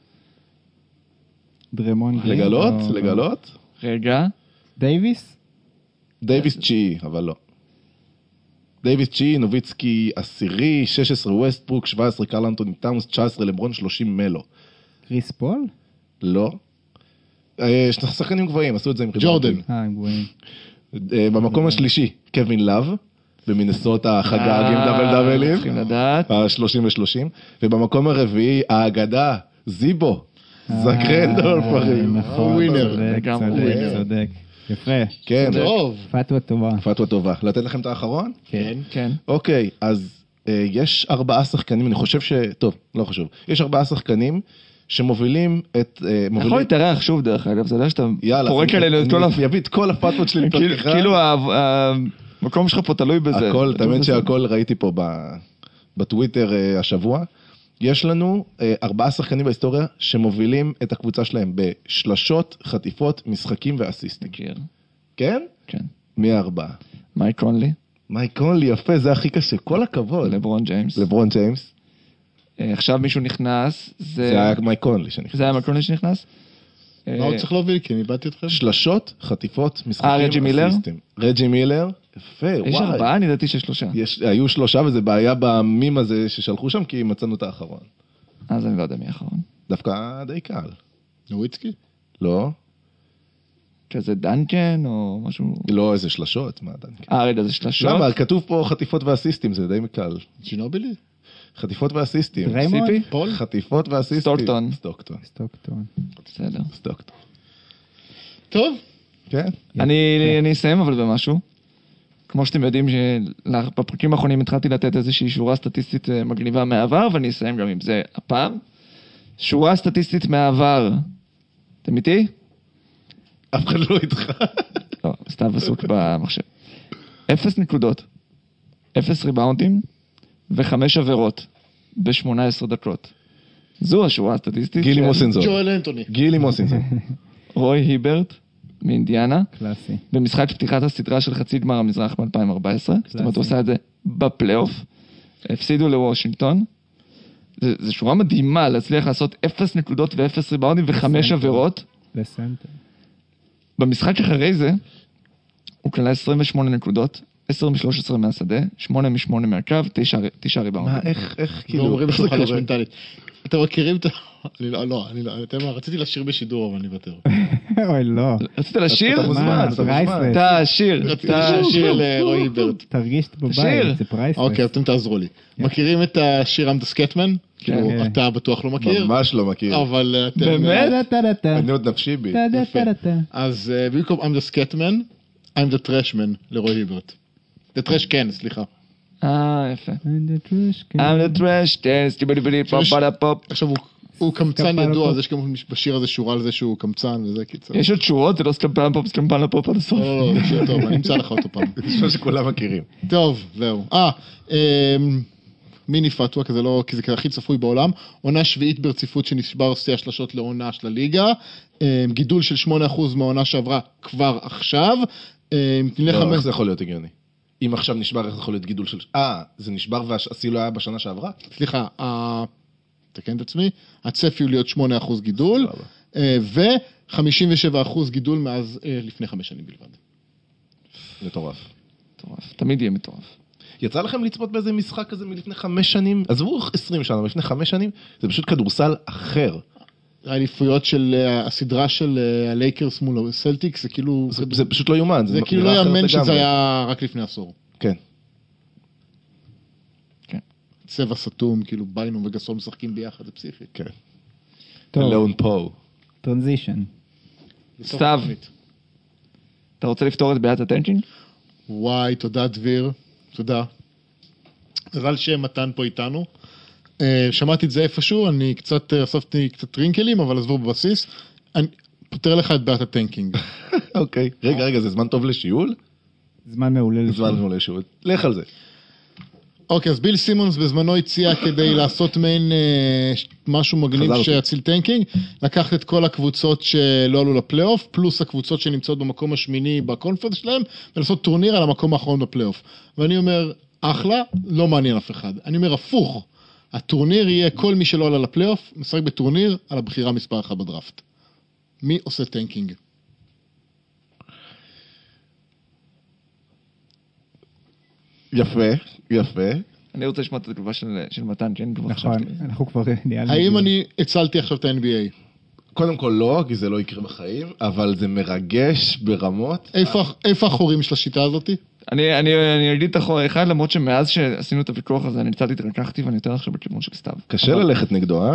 דרמון גרין? לגלות? או- לגלות? רגע. דייביס? דייביס תשיעי, אבל לא. דייביס תשיעי, נוביצקי עשירי, שש עשרה ווסטברוק, שבע עשרה קרל אנטוני טאונס, תשע עשרה לברון, שלושים מלו. קריס פול? לא. אה, שחקנים גבוהים, עשו את זה עם חיבור. ג'ורדן. אה, הם גבוהים. אה, במקום השלישי, קווין לאב, במינסוטה חגג עם דאבל דאבלים. צריכים לדעת. ה-שלושים ושלושים. ובמקום הרביעי, האגדה, זיבו. זק רנדולף, אחי. נכון, ווינר. צודק, לגמרי צודק, ווינר. צודק. יפה. כן, טוב. פתווה טובה. פתווה טובה. לתת לכם את האחרון? כן. כן. אוקיי, אז יש ארבעה שחקנים, אני חושב ש... טוב, לא חשוב. יש ארבעה שחקנים שמובילים את... אתה יכול להתארח שוב דרך אגב, זה יודע שאתה פורק עלינו את כל... אני אביא את כל הפאטפות שלי לפתיחה. כאילו המקום שלך פה תלוי בזה. הכל, תאמן שהכל ראיתי פה בטוויטר השבוע. יש לנו ארבעה שחקנים בהיסטוריה שמובילים את הקבוצה שלהם בשלשות, חטיפות, משחקים ואסיסטים. מכיר. כן? כן. מי הארבעה? מייק קונלי. מייק קונלי, יפה, זה הכי קשה. כל הכבוד. לברון ג'יימס. לברון ג'יימס. עכשיו מישהו נכנס. זה היה מייק קונלי שנכנס. זה היה מייק קונלי שנכנס. מה הוא צריך להוביל? כי אני איבדתי אתכם. שלשות, חטיפות, משחקים, רג'י מילר? אסיסטים. רג'י מילר, יפה, וואי. יש ארבעה, אני ידעתי שיש שלושה. היו שלושה, וזה בעיה במים הזה ששלחו שם, כי מצאנו את האחרון. אז אני לא יודע מי האחרון. דווקא די קל. נוויצקי? לא. כזה דנקן או משהו... לא, איזה שלשות, מה דנקן? אה, רגע, זה שלשות? למה? כתוב פה חטיפות ואסיסטים, זה די קל. ג'ינובילי? חטיפות ואסיסטים. ריימונד? סיפי? פול? חטיפות ואסיסטים. סטוקטון. סטוקטון. סטוקטון. בסדר. סטוקטון. טוב. כן? אני אני אסיים אבל במשהו. כמו שאתם יודעים שבפרקים האחרונים התחלתי לתת איזושהי שורה סטטיסטית מגניבה מהעבר, ואני אסיים גם עם זה הפעם. שורה סטטיסטית מהעבר. אתם איתי? אף אחד לא איתך. לא, סתיו עסוק במחשב. אפס נקודות, אפס ריבאונדים וחמש עבירות ב-שמונה עשרה דקות. זו השורה הסטטיסטית. גילי מוסינזון. ג'ואל אנטוני. גילי מוסינזון. רוי היברט מאינדיאנה. קלאסי. במשחק פתיחת הסדרה של חצי גמר המזרח ב-אלפיים וארבע עשרה. זאת אומרת, הוא עושה את זה בפלייאוף. הפסידו לוושינגטון. זה, זה שורה מדהימה להצליח לעשות אפס נקודות ואפס ריבאונדים וחמש עבירות. לסנטר. במשחק אחרי זה, הוא כלל עשרים ושמונה נקודות, עשר משלוש עשרה מהשדה, שמונה משמונה מהקו, תשע ריבאונדים. מה, איך, איך, כאילו, אומרים איך שהוא זה חלש קורה? מנטלית. אתם מכירים את ה... אני לא, לא, אני לא, אתם רציתי לשיר בשידור, אבל אני אוותר. אוי, לא. רצית לשיר? אתה מוזמן, מה, אתה מוזמן. פרייסלס. תשיר. רציתי לשיר לרועי היברט. תרגיש תשיר. בבית, זה פרייסלס. אוקיי, אתם תעזרו לי. מכירים את השיר I'm the Scatman? כאילו, כן. אתה בטוח לא מכיר, ממש לא מכיר. אבל אתם... באמת? טה-טה-טה. אני עוד נפשי בי. טה-טה-טה. אז אה, במקום I'm the Scatman, I'm the Trashman לרועי היברט. The Trash Can, סליחה. אה, יפה. And the trash can. I'm the trash dance, טיבלי בילי פופ פופ פופ. עכשיו הוא... הוא קמצן סקמפן ידוע, לפופ. אז יש גם בשיר הזה שורה על זה שהוא קמצן וזה קיצר. יש עוד שורות, זה לא סקמפן פופ, סקמפן לפופ עד הסוף. לא, לא, לא, זה שיר טוב, אני אמצא לך אותו פעם. אני חושב שכולם מכירים. טוב, זהו. אה, אמ, מיני פתווה, כי זה לא, כי זה הכי צפוי בעולם. עונה שביעית ברציפות שנשבר שיא השלשות לעונה של הליגה. אמ, גידול של שמונה אחוז מהעונה שעברה כבר עכשיו. אמ, נלך לא, חמש- איך זה יכול להיות הגיוני? אם עכשיו נשבר, איך זה יכול להיות גידול של... אה, זה נשבר והשיא לא היה בשנה שעברה? סליחה, ה- תקן את עצמי, הצפי הוא להיות שמונה אחוז גידול, סבבה. אה, ו-חמישים ושבעה אחוז גידול מאז אה, לפני חמש שנים בלבד. מטורף. מטורף, תמיד יהיה מטורף. יצא לכם לצפות באיזה משחק כזה מלפני חמש שנים? עזבו עשרים שנה, מלפני חמש שנים, זה פשוט כדורסל אחר. האליפויות של אה, הסדרה של אה, הלייקרס מול הסלטיקס, זה כאילו... זה, זה פשוט לא יומן. זה כאילו לא נראה אחרת יאמן שזה לגמרי. היה רק לפני עשור. כן. כן. צבע סתום, כאילו ביינום וגסול משחקים ביחד, זה פסיכי. כן. טוב, אלון פה. טרנזישן. סתיו, אתה רוצה לפתור את בעיית הטנקינג? וואי, תודה דביר, תודה. מזל שמתן פה איתנו. אה, שמעתי את זה איפשהו, אני קצת אה, אספתי קצת טרינקלים, אבל עזבו בבסיס. אני פותר לך את בעיית הטנקינג. אוקיי. רגע, רגע, זה זמן טוב לשיעול? זמן מעולה. זמן טוב לשיעול. לך על זה. אוקיי, אז ביל סימונס בזמנו הציע כדי לעשות מעין אה, משהו מגניב חזרתי. שיציל טנקינג, לקחת את כל הקבוצות שלא עלו לפלייאוף, פלוס הקבוצות שנמצאות במקום השמיני בקונפרנס שלהם, ולעשות טורניר על המקום האחרון בפלייאוף. ואני אומר, אחלה, לא מעניין אף אחד. אני אומר, הפוך, הטורניר יהיה כל מי שלא עלה לפלייאוף, משחק בטורניר על הבחירה מספר אחת בדראפט. מי עושה טנקינג? יפה, יפה. אני רוצה לשמוע את התגובה של של מתן, כי אין תגובה נכון, חשבתי. אנחנו כבר ניהלנו. האם דיון. אני הצלתי עכשיו את ה-אן בי איי? קודם כל לא, כי זה לא יקרה בחיים, אבל זה מרגש ברמות. איפה, איפה החורים של השיטה הזאת? אני אני אני אגיד את החור אחד, למרות שמאז שעשינו את הוויכוח הזה, אני קצת התרככתי ואני יותר עכשיו בכיוון של סתיו. קשה ללכת נגדו, אה?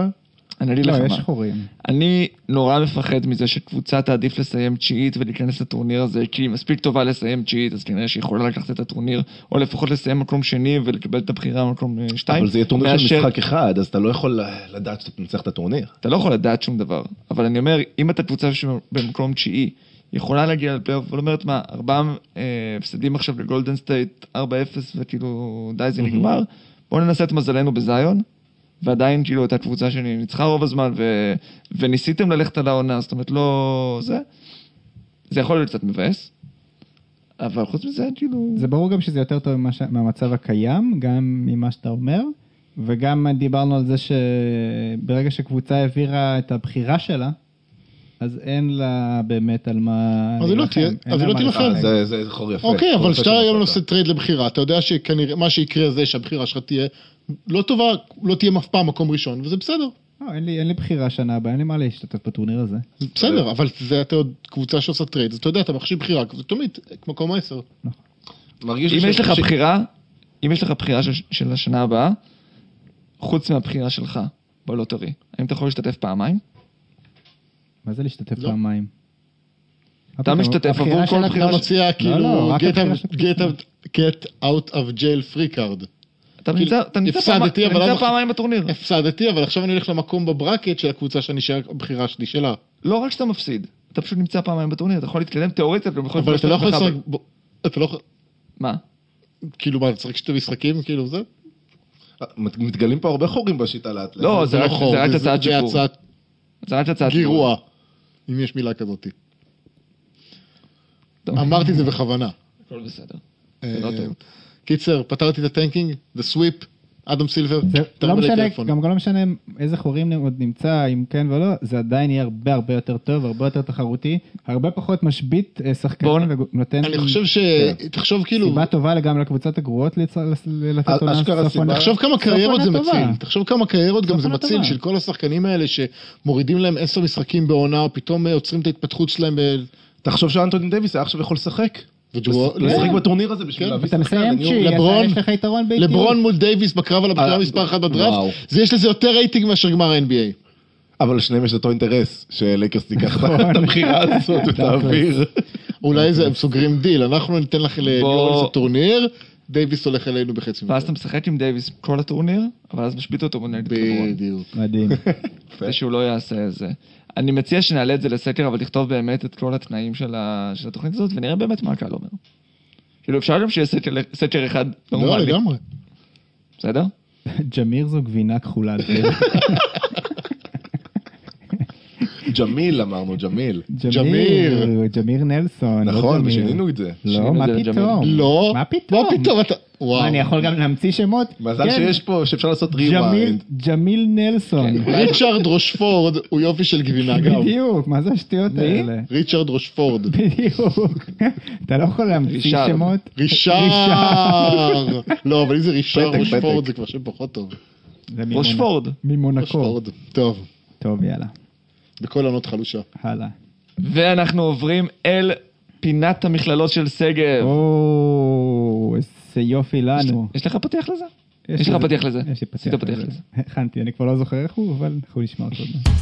אני אגיד לא, לך יש מה. שחורים. אני נורא מפחד מזה שקבוצה תעדיף לסיים תשיעית ולהיכנס לטורניר הזה, כי היא מספיק טובה לסיים תשיעית, אז כנראה שהיא יכולה לקחת את הטורניר, או לפחות לסיים מקום שני ולקבל את הבחירה במקום שתיים. אבל זה יהיה טורניר של מאשר- משחק אחד, אז אתה לא יכול לדעת שאתה תנצח את הטורניר. אתה לא יכול לדעת שום דבר, אבל אני אומר, אם אתה קבוצה במקום תשיעי, יכולה להגיע לפלייאוף, אבל אומרת מה, ארבעה אה, הפסדים עכשיו לגולדן סטייט, ארבע אפס, וכאילו די זה נגמר, בואו ננסה את מזלנו בזיון, ועדיין כאילו הייתה קבוצה שאני ניצחה רוב הזמן, ו... וניסיתם ללכת על העונה, זאת אומרת לא זה, זה יכול להיות קצת מבאס, אבל חוץ מזה כאילו... זה ברור גם שזה יותר טוב ממה ש- מהמצב הקיים, גם ממה שאתה אומר, וגם דיברנו על זה שברגע שקבוצה העבירה את הבחירה שלה, אז אין לה באמת על מה... אז היא לא תהיה- אין אז לה היא לא מה תילחם. לשחק. זה זה חור יפה. אוקיי, חור אבל יפה כשאתה של היום משחק. עושה טרייד לבחירה, אתה יודע שכנראה מה שיקרה זה שהבחירה שלך תהיה לא טובה, לא תהיה אף פעם מקום ראשון, וזה בסדר. לא, אין לי, אין לי בחירה שנה הבאה, אין לי מה להשתתף בטורניר הזה. זה בסדר, אבל זה אתה עוד קבוצה שעושה טרייד, אז אתה יודע, אתה מחשיב בחירה, זה תמיד מקום עשר. מרגיש לי אם ש- יש לך ש- בחירה, אם יש לך בחירה של, של השנה הבאה, חוץ מהבחירה שלך בלוטרי, האם אתה יכול להשתתף פעמיים? מה זה להשתתף לא. פעמיים? אתה משתתף הבחירה עבור כל של בחירה אתה ש- מציע כאילו, לא, רק get הבחירה out- של get out- get out of jail free card. אתה כאילו, נמצא, אתה נמצא, הפסדתי, פעמיים, אבל אתה נמצא אז- פעמיים בטורניר. הפסדתי, אבל עכשיו אני הולך למקום בברקט של הקבוצה שאני שאר הבחירה שלי שלה. לא רק שאתה מפסיד, אתה פשוט נמצא פעמיים בטורניר, אתה יכול להתקדם תיאורטית, אתה יכול אבל אתה לא יכול לעשות לשחק, לך- בו- אתה לא יכול, מה? כאילו מה, אתה צריך שתי משחקים, כאילו זה? מת- מתגלים פה הרבה חורים בשיטה לאט לאט. לא, זה רק- חור, זה רק זה- הצעת זה שיפור. הצעת זה רק הצעת שיפור. גירוע, אם יש מילה כזאת. טוב. אמרתי זה בכוונה. הכל בסדר. אה, זה לא טעות. קיצר, פתרתי את הטנקינג, the sweep, אדם סילבר, זה תרים לא אליי משנה, טלפון. גם לא משנה איזה חורים עוד נמצא, אם כן ולא, זה עדיין יהיה הרבה הרבה יותר טוב, הרבה יותר תחרותי, הרבה פחות משבית אה, שחקנים ונותן אני חושב ש... תחשוב כאילו, סיבה טובה גם לקבוצות הגרועות לצ- לתת עונה אשכרה סוף עונה. סיבה. תחשוב כמה סוף קריירות זה עונה טובה. מציל, תחשוב כמה קריירות גם סוף זה עונה מציל טובה. של כל השחקנים האלה שמורידים להם עשר משחקים בעונה, פתאום אה, עוצרים את ההתפתחות שלהם ב... תחשוב שאנטוני דייוויס היה עכשיו יכול לשחק. וג'ו- לשחק בטורניר הזה בשביל כן. להביא אתה שחקן. מסיים לניו- תשיעי, לברון- אז יש לך יתרון באיטיות. לברון מול דייוויס בקרב על הבחירה אה, מספר אחת וואו. בדראפט, זה יש לזה יותר רייטינג מאשר גמר ה-אן בי איי. אבל לשניהם יש אותו אינטרס, שלייקרס תיקח נכון. את הבחירה הזאת ותעביר. אולי זה, הם סוגרים דיל, אנחנו ניתן לך לניו אורלינס הטורניר, דייוויס הולך אלינו בחצי ואז מחיר. אתה משחק עם דייוויס כל הטורניר, אבל אז משבית אותו בנגד חברון. בדיוק. מדהים. כדי שהוא לא יעשה את זה. אני מציע שנעלה את זה לסקר, אבל תכתוב באמת את כל התנאים של ה- של התוכנית הזאת, ונראה באמת מה הקהל אומר. כאילו אפשר גם שיהיה סקר- סקר אחד לא, נורמלי. לגמרי. בסדר? ג'מיר זו גבינה כחולה. ג'מיל אמרנו, ג'מיל. ג'מיר, ג'מיר נלסון. לא נכון, ג'מיר. ושינינו את זה. לא, שינינו מה את זה לג'מיר. פתאום? לא. מה פתאום? מה פתאום אתה... וואו. מה, אני יכול גם להמציא שמות? מזל כן. שיש פה, שאפשר לעשות ג'מיל, ריוויינד. ג'מיל נלסון. ריצ'רד רושפורד הוא יופי של גבינה גם. בדיוק, מה זה השטויות האלה? ריצ'רד רושפורד. בדיוק. אתה לא יכול להמציא רישארד. שמות? רישר. לא, אבל אם זה רישר פתק, רושפורד פתק. זה כבר שם פחות טוב. זה ממונ- רושפורד. ממונקו. רושפורד. טוב. טוב, יאללה. בכל עונות חלושה. הלאה. ואנחנו עוברים אל פינת המכללות של שגב. או, איזה יופי לנו. יש לך פתיח לזה? יש יש לך לזה- פתיח לזה? יש לי עשית פתיח לזה. הכנתי, אני כבר לא זוכר איך הוא, אבל אנחנו נשמע אותו. עוד מעט.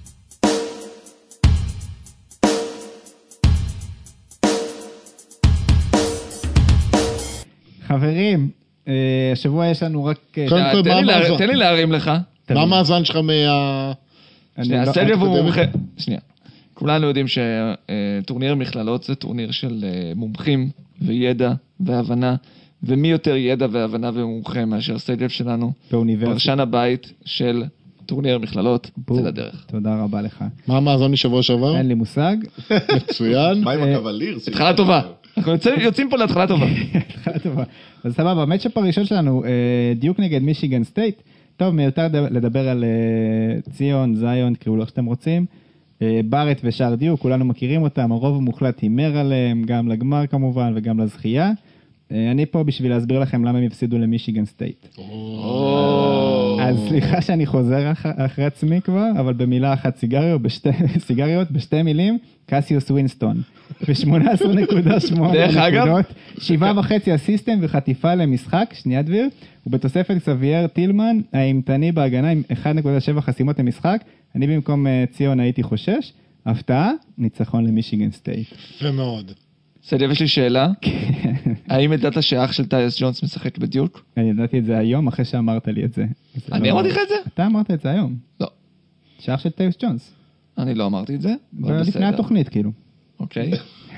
חברים, אה, השבוע יש לנו רק... אה, קודם אה, כל, תן מה לי לה- המאזן? תן לי להרים לך. מה המאזן שלך מה... אני שנייה, לא- שגב הוא הקודמת? מומחה. שנייה. כולנו יודעים שטורניר מכללות זה טורניר של אה, מומחים וידע והבנה, ומי יותר ידע והבנה ומומחה מאשר סגב שלנו, באוניברסיטה. פרשן הבית של טורניר מכללות, בום. זה לדרך. תודה רבה לך. מה המאזן משבוע שעבר? אין לי מושג. מצוין. מה עם אה, הקבלירס? התחלה טובה. אנחנו יוצאים- יוצאים פה להתחלה טובה. התחלה טובה. אז סבבה, המצ'אפ הראשון שלנו, אה, דיוק נגד מישיגן סטייט. טוב, מיותר ד- לדבר על אה, ציון, זיון, תקראו לו איך שאתם רוצים. אה, ברט ושאר דיוק, כולנו מכירים אותם, הרוב המוחלט הימר עליהם, גם לגמר כמובן וגם לזכייה. אני פה בשביל להסביר לכם למה הם הפסידו למישיגן סטייט. אז סליחה שאני חוזר אחרי עצמי כבר, אבל במילה אחת סיגריות, בשתי מילים, קסיוס ווינסטון. ב-שמונה עשרה נקודה שמונה נקודות, שבעה וחצי אסיסטם וחטיפה למשחק, שנייה דביר, ובתוספת סבייר טילמן, האימתני בהגנה עם אחת נקודה שבע חסימות למשחק, אני במקום ציון הייתי חושש, הפתעה, ניצחון למישיגן סטייט. יפה מאוד. סדר, יש לי שאלה. האם ידעת שאח של טייס ג'ונס משחק בדיוק? אני ידעתי את זה היום, אחרי שאמרת לי את זה. אני אמרתי לך את זה? אתה אמרת את זה היום. לא. שאח של טייס ג'ונס. אני לא אמרתי את זה. לפני התוכנית, כאילו. אוקיי.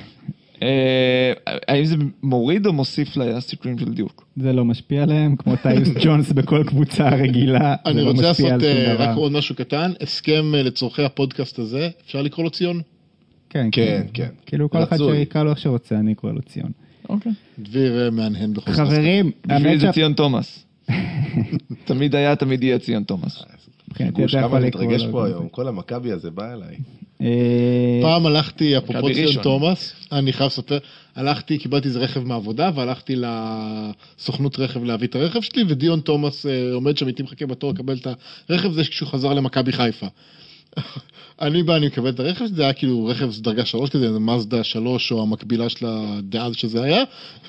האם זה מוריד או מוסיף לסיכויים של דיוק? זה לא משפיע עליהם, כמו טייס ג'ונס בכל קבוצה רגילה. אני רוצה לעשות רק עוד משהו קטן, הסכם לצורכי הפודקאסט הזה, אפשר לקרוא לו ציון? כן, כן, כן. כאילו כל אחד שיקרא לו איך שרוצה, אני אקרא לו ציון. אוקיי. דביר מהנהן בכל זאת. חברים, בשביל זה ציון תומאס. תמיד היה, תמיד יהיה ציון תומאס. גוש כמה להתרגש פה היום, כל המכבי הזה בא אליי. פעם הלכתי, אפרופו ציון תומאס, אני חייב לספר, הלכתי, קיבלתי איזה רכב מהעבודה, והלכתי לסוכנות רכב להביא את הרכב שלי, ודיון תומאס עומד שם איתי מחכה בתור לקבל את הרכב, זה כשהוא חזר למכבי חיפה. אני בא, אני מקבל את הרכב, זה היה כאילו רכב דרגה שלוש כזה, זה מזדה שלוש או המקבילה שלה דאז שזה היה,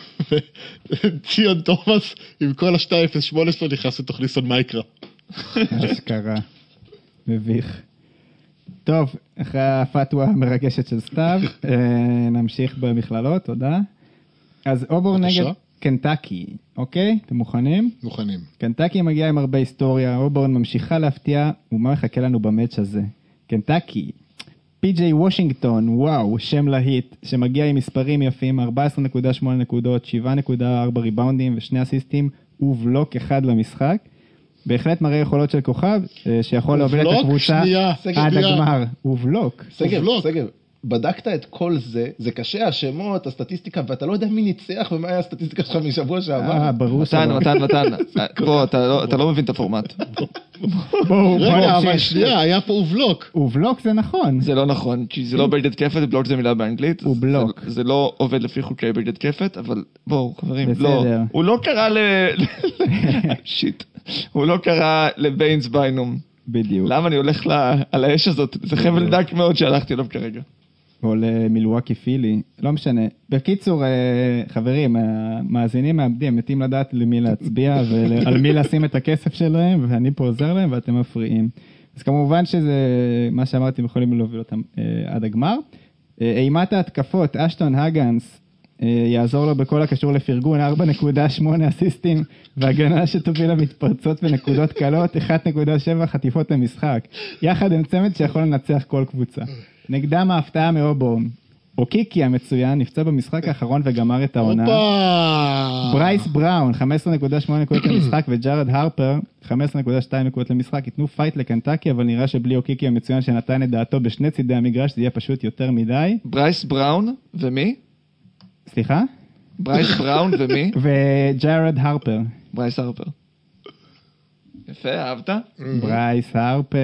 וציון תומאס עם כל ה-שתיים אפס שמונה שלו נכנס לתוך ניסן מייקרה. אשכרה, מביך. טוב, אחרי הפתווה המרגשת של סתיו, נמשיך במכללות, תודה. אז אובורן נגד קנטקי, אוקיי? אתם מוכנים? מוכנים. קנטקי מגיעה עם הרבה היסטוריה, אובורן ממשיכה להפתיע, ומה מחכה לנו במאץ' הזה? קנטקי, פי ג'יי וושינגטון, וואו, שם להיט, שמגיע עם מספרים יפים, ארבע עשרה נקודה שמונה נקודות, שבע נקודה ארבע ריבאונדים ושני אסיסטים, ובלוק אחד למשחק. בהחלט מראה יכולות של כוכב, שיכול להוביל את הקבוצה עד הגמר. ובלוק. סגב, סגב. בדקת את כל זה, זה קשה, השמות, הסטטיסטיקה, ואתה לא יודע מי ניצח ומה היה הסטטיסטיקה שלך משבוע שעבר. אה, ברור שלא. מתן, מתן, מתן. בוא, אתה לא מבין את הפורמט. בואו, רגע, אבל שנייה, היה פה ובלוק. ובלוק זה נכון. זה לא נכון, כי זה לא בלט התקפת, בלוק זה מילה באנגלית. ובלוק. זה לא עובד לפי חוקי בלט התקפת, אבל בואו, חברים, לא. הוא לא קרא ל... שיט. הוא לא קרא לביינס ביינום. בדיוק. למה אני הולך על האש הזאת? זה חבל דק מאוד שהלכתי אליו כרגע. או למילווקי פילי, לא משנה. בקיצור, חברים, המאזינים מאבדים, מתים לדעת למי להצביע ועל מי לשים את הכסף שלהם, ואני פה עוזר להם ואתם מפריעים. אז כמובן שזה, מה שאמרתי, יכולים להוביל אותם עד הגמר. אימת ההתקפות, אשטון הגנס, יעזור לו בכל הקשור לפרגון, ארבע נקודה שמונה אסיסטים, והגנה שתוביל למתפרצות ונקודות קלות, אחת נקודה שבע חטיפות למשחק. יחד עם צמד שיכול לנצח כל קבוצה. נגדם ההפתעה מאובורן. אוקיקי המצוין, נפצע במשחק האחרון וגמר את העונה. ברייס בראון, חמש עשרה נקודה שמונה נקודות למשחק, וג'רד הרפר, חמש עשרה נקודה שתיים נקודות למשחק. ייתנו פייט לקנטקי, אבל נראה שבלי אוקיקי המצוין שנתן את דעתו בשני צידי המגרש, זה יהיה פשוט יותר מדי. ברייס בראון ומי? סליחה? ברייס בראון ומי? וג'רד הרפר. ברייס הרפר. יפה, אהבת? ברייס הרפר.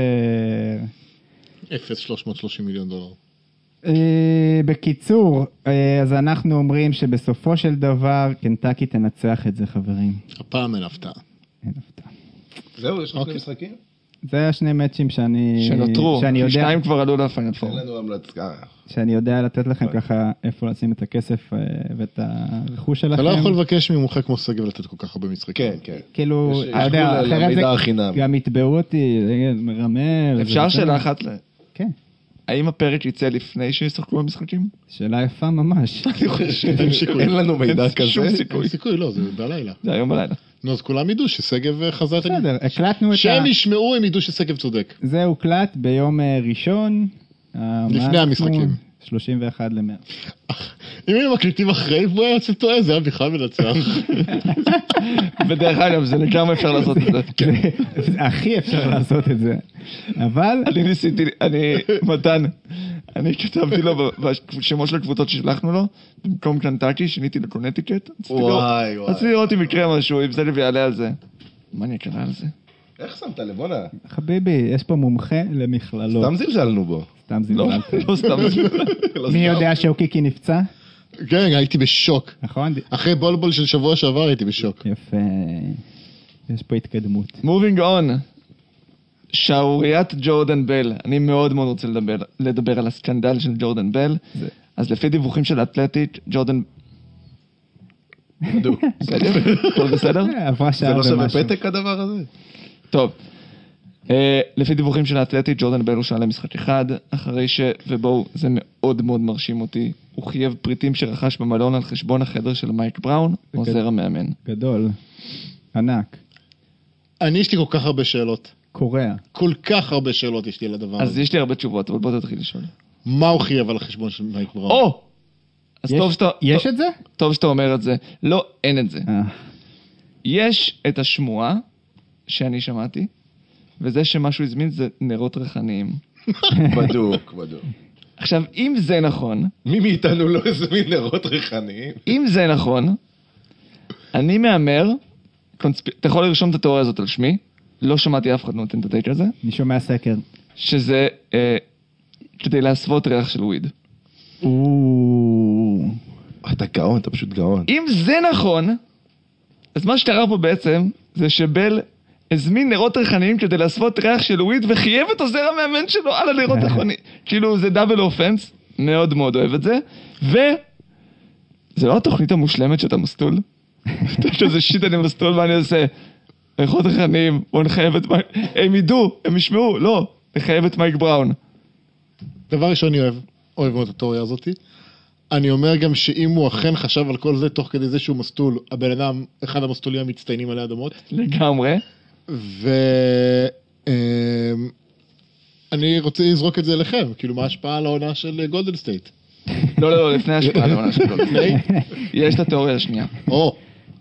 אפס שלוש מאות ושלושים מיליון דולר. בקיצור, אז אנחנו אומרים שבסופו של דבר קנטקי תנצח את זה, חברים. הפעם אין הפתעה. אין הפתעה. זהו, יש לך שני משחקים? זה השני מאצ'ים שאני... שנותרו, שניים כבר עלו לפיינל פור. אין לנו המלצה. שאני יודע לתת לכם ככה איפה לשים את הכסף ואת הרכוש שלכם. אתה לא יכול לבקש ממומחה כמו סגב לתת כל כך הרבה משחקים. כן, כן. כאילו, אתה יודע, אחרת זה... גם יתבעו אותי, מרמה... אפשר שאלה אחת ל... כן. האם הפרק יצא לפני שישחקו במשחקים? שאלה יפה ממש. אני חושב, אין לנו מידע כזה. שום סיכוי. אין סיכוי, לא, זה בלילה. זה היום בלילה. נו, אז כולם ידעו שסגב חזר את הגיל. בסדר, הקלטנו את ה... שהם ישמעו, הם ידעו שסגב צודק. זה הוקלט ביום ראשון. לפני המשחקים. שלושים ואחד למאה. אם הם מקליטים אחרי, והוא היה יוצא טועה, זה היה בכלל מנצח. בדרך אגב, זה נקרא אפשר לעשות את זה. הכי אפשר לעשות את זה. אבל... אני ניסיתי, אני, מתן, אני כתבתי לו בשמות של הקבוצות ששלחנו לו, במקום קנטקי, שיניתי לקונטיקט. וואי, וואי. רציתי לראות אם יקרה משהו, אם זה לב יעלה על זה. מה אני אקרא על זה? איך שמת לב, בונה? חביבי, יש פה מומחה למכללות. סתם זלזלנו בו. סתם זלזלנו. לא סתם זלזלנו. מי יודע שאוקיקי נפצע? כן, הייתי בשוק. נכון? אחרי בולבול של שבוע שעבר הייתי בשוק. יפה. יש פה התקדמות. Moving on. שערוריית ג'ורדן בל. אני מאוד מאוד רוצה לדבר, לדבר על הסקנדל של ג'ורדן בל. זה... אז לפי דיווחים של האתלטית, ג'ורדן... בדיוק. בסדר? הכל בסדר? עברה זה שעה לא ומשהו. שווה פתק הדבר הזה? טוב. Uh, לפי דיווחים של האתלטית, ג'ורדן בל הוא שעלה משחק אחד, אחרי ש... ובואו, זה מאוד מאוד מרשים אותי. הוא חייב פריטים שרכש במלון על חשבון החדר של מייק בראון, עוזר המאמן. גדול. ענק. אני יש לי כל כך הרבה שאלות. קוריאה. כל כך הרבה שאלות יש לי על הדבר אז הזה. יש לי הרבה תשובות, אבל בוא תתחיל לשאול. מה הוא חייב על החשבון של מייק בראון? או! אז יש- טוב שאתה... יש טוב- את זה? טוב שאתה אומר את זה. לא, אין את זה. אה, יש את השמועה שאני שמעתי, וזה שמשהו הזמין זה נרות ריחניים. בדוק, בדוק. עכשיו, אם זה נכון, מי מאיתנו לא הזמין נרות ריחניים? אם זה נכון, אני מאמר, קונספ... אתה יכול לרשום את התיאוריה הזאת על שמי, לא שמעתי אף אחד נותן את הטייק הזה, אני שומע סקר. שזה אה, כדי להסוות ריח של וויד. או... אתה גאון, אתה פשוט גאון. אם זה נכון, אז מה שקרה פה בעצם, זה שבל הזמין נרות ריחניים כדי להסוות ריח של וויד, וחייב את עוזר המאמן שלו על הנרות ריחניים. כאילו זה דאבל אופנס, מאוד מאוד אוהב את זה, ו... זה לא התוכנית המושלמת שאתה מסטול? אתה חושב שזה שיט אני מסטול מה אני עושה? ריחות ריחניים, בוא נחייב את מייק... הם ידעו, הם ישמעו, לא, נחייב את מייק בראון. דבר ראשון אני אוהב, אוהב מאוד את התיאוריה הזאת. אני אומר גם שאם הוא אכן חשב על כל זה תוך כדי זה שהוא מסטול, הבן אדם, אחד המסטולים המצטיינים עלי אדמות, לגמרי. ואני רוצה לזרוק את זה אליכם, כאילו מה ההשפעה על העונה של גולדן סטייט? לא, לא, לפני השפעה, לא עונה שלו. לפני? יש את התיאוריה השנייה. או,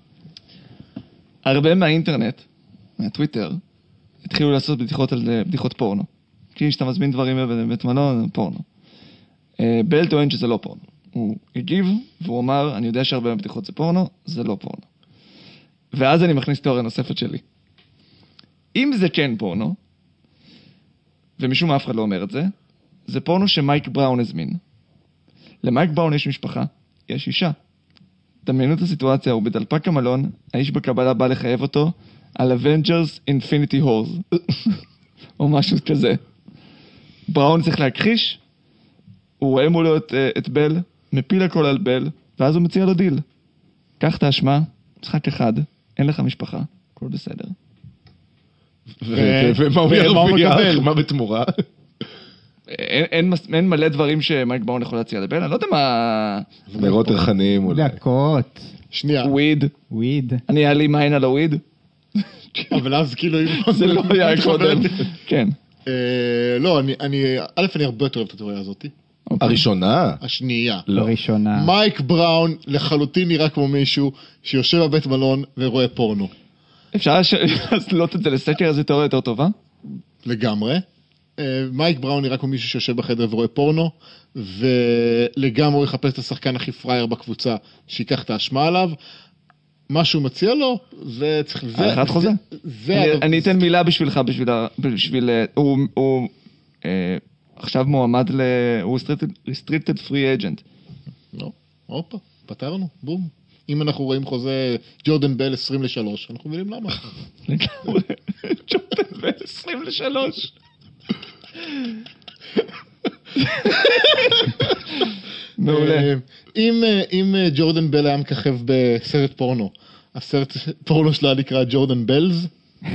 הרבה מהאינטרנט, מהטוויטר, התחילו לעשות בדיחות על בדיחות פורנו. כי כשאתה מזמין דברים בבית מלון, פורנו. אה, בל טוען שזה לא פורנו. הוא הגיב, והוא אמר, אני יודע שהרבה מהבדיחות זה פורנו, זה לא פורנו. ואז אני מכניס תיאוריה נוספת שלי. אם זה כן פורנו, ומשום מה אף אחד לא אומר את זה, זה פורנו שמייק בראון הזמין. למייק בראון יש משפחה, יש אישה. דמיינו את הסיטואציה, הוא בדלפק המלון, האיש בקבלה בא לחייב אותו על Avengers Infinity Wars. או משהו כזה. בראון צריך להכחיש, הוא רואה מולו את, את בל, מפיל הכל על בל, ואז הוא מציע לו דיל. קח את האשמה, משחק אחד, אין לך משפחה, הכל בסדר. ומה הוא ירוויח? מה בתמורה? אין, אין, אין מלא דברים שמייק בראון יכול להציע לבל, אני לא יודע מה... נרות ריחניים אולי. דקות. שנייה, וויד, וויד. אני אעלים עין על הוויד. אבל אז כאילו אם... זה לא היה קודם. כן. אה, לא, אני, אני, א', אני הרבה יותר אוהב את התיאוריה הזאת. הראשונה? השנייה. לא. הראשונה. מייק בראון לחלוטין נראה כמו מישהו שיושב בבית מלון ורואה פורנו. אפשר לעשות את זה לסקר, אז תיאוריה יותר טובה? לגמרי. אה, מייק בראון נראה כמו מישהו שיושב בחדר ורואה פורנו, ולגמרי יחפש את השחקן הכי פרייר בקבוצה שיקח את האשמה עליו. מה שהוא מציע לו, זה צריך... זה- האחד חוזה. זה- זה אני- הדבר- אני אתן מילה בשבילך, בשביל... ה- בשביל אה, הוא... הוא אה, עכשיו מועמד ל... הוא restricted free agent. לא, הופה, פתרנו, בום. אם אנחנו רואים חוזה ג'ורדן בל עשרים לשלוש, אנחנו מבינים למה. לגמרי. ג'ורדן בל עשרים לשלוש. מעולה. אה, אם, אה, אם אה, ג'ורדן בל היה מככב בסרט פורנו, הסרט פורנו שלה נקרא ג'ורדן בלז,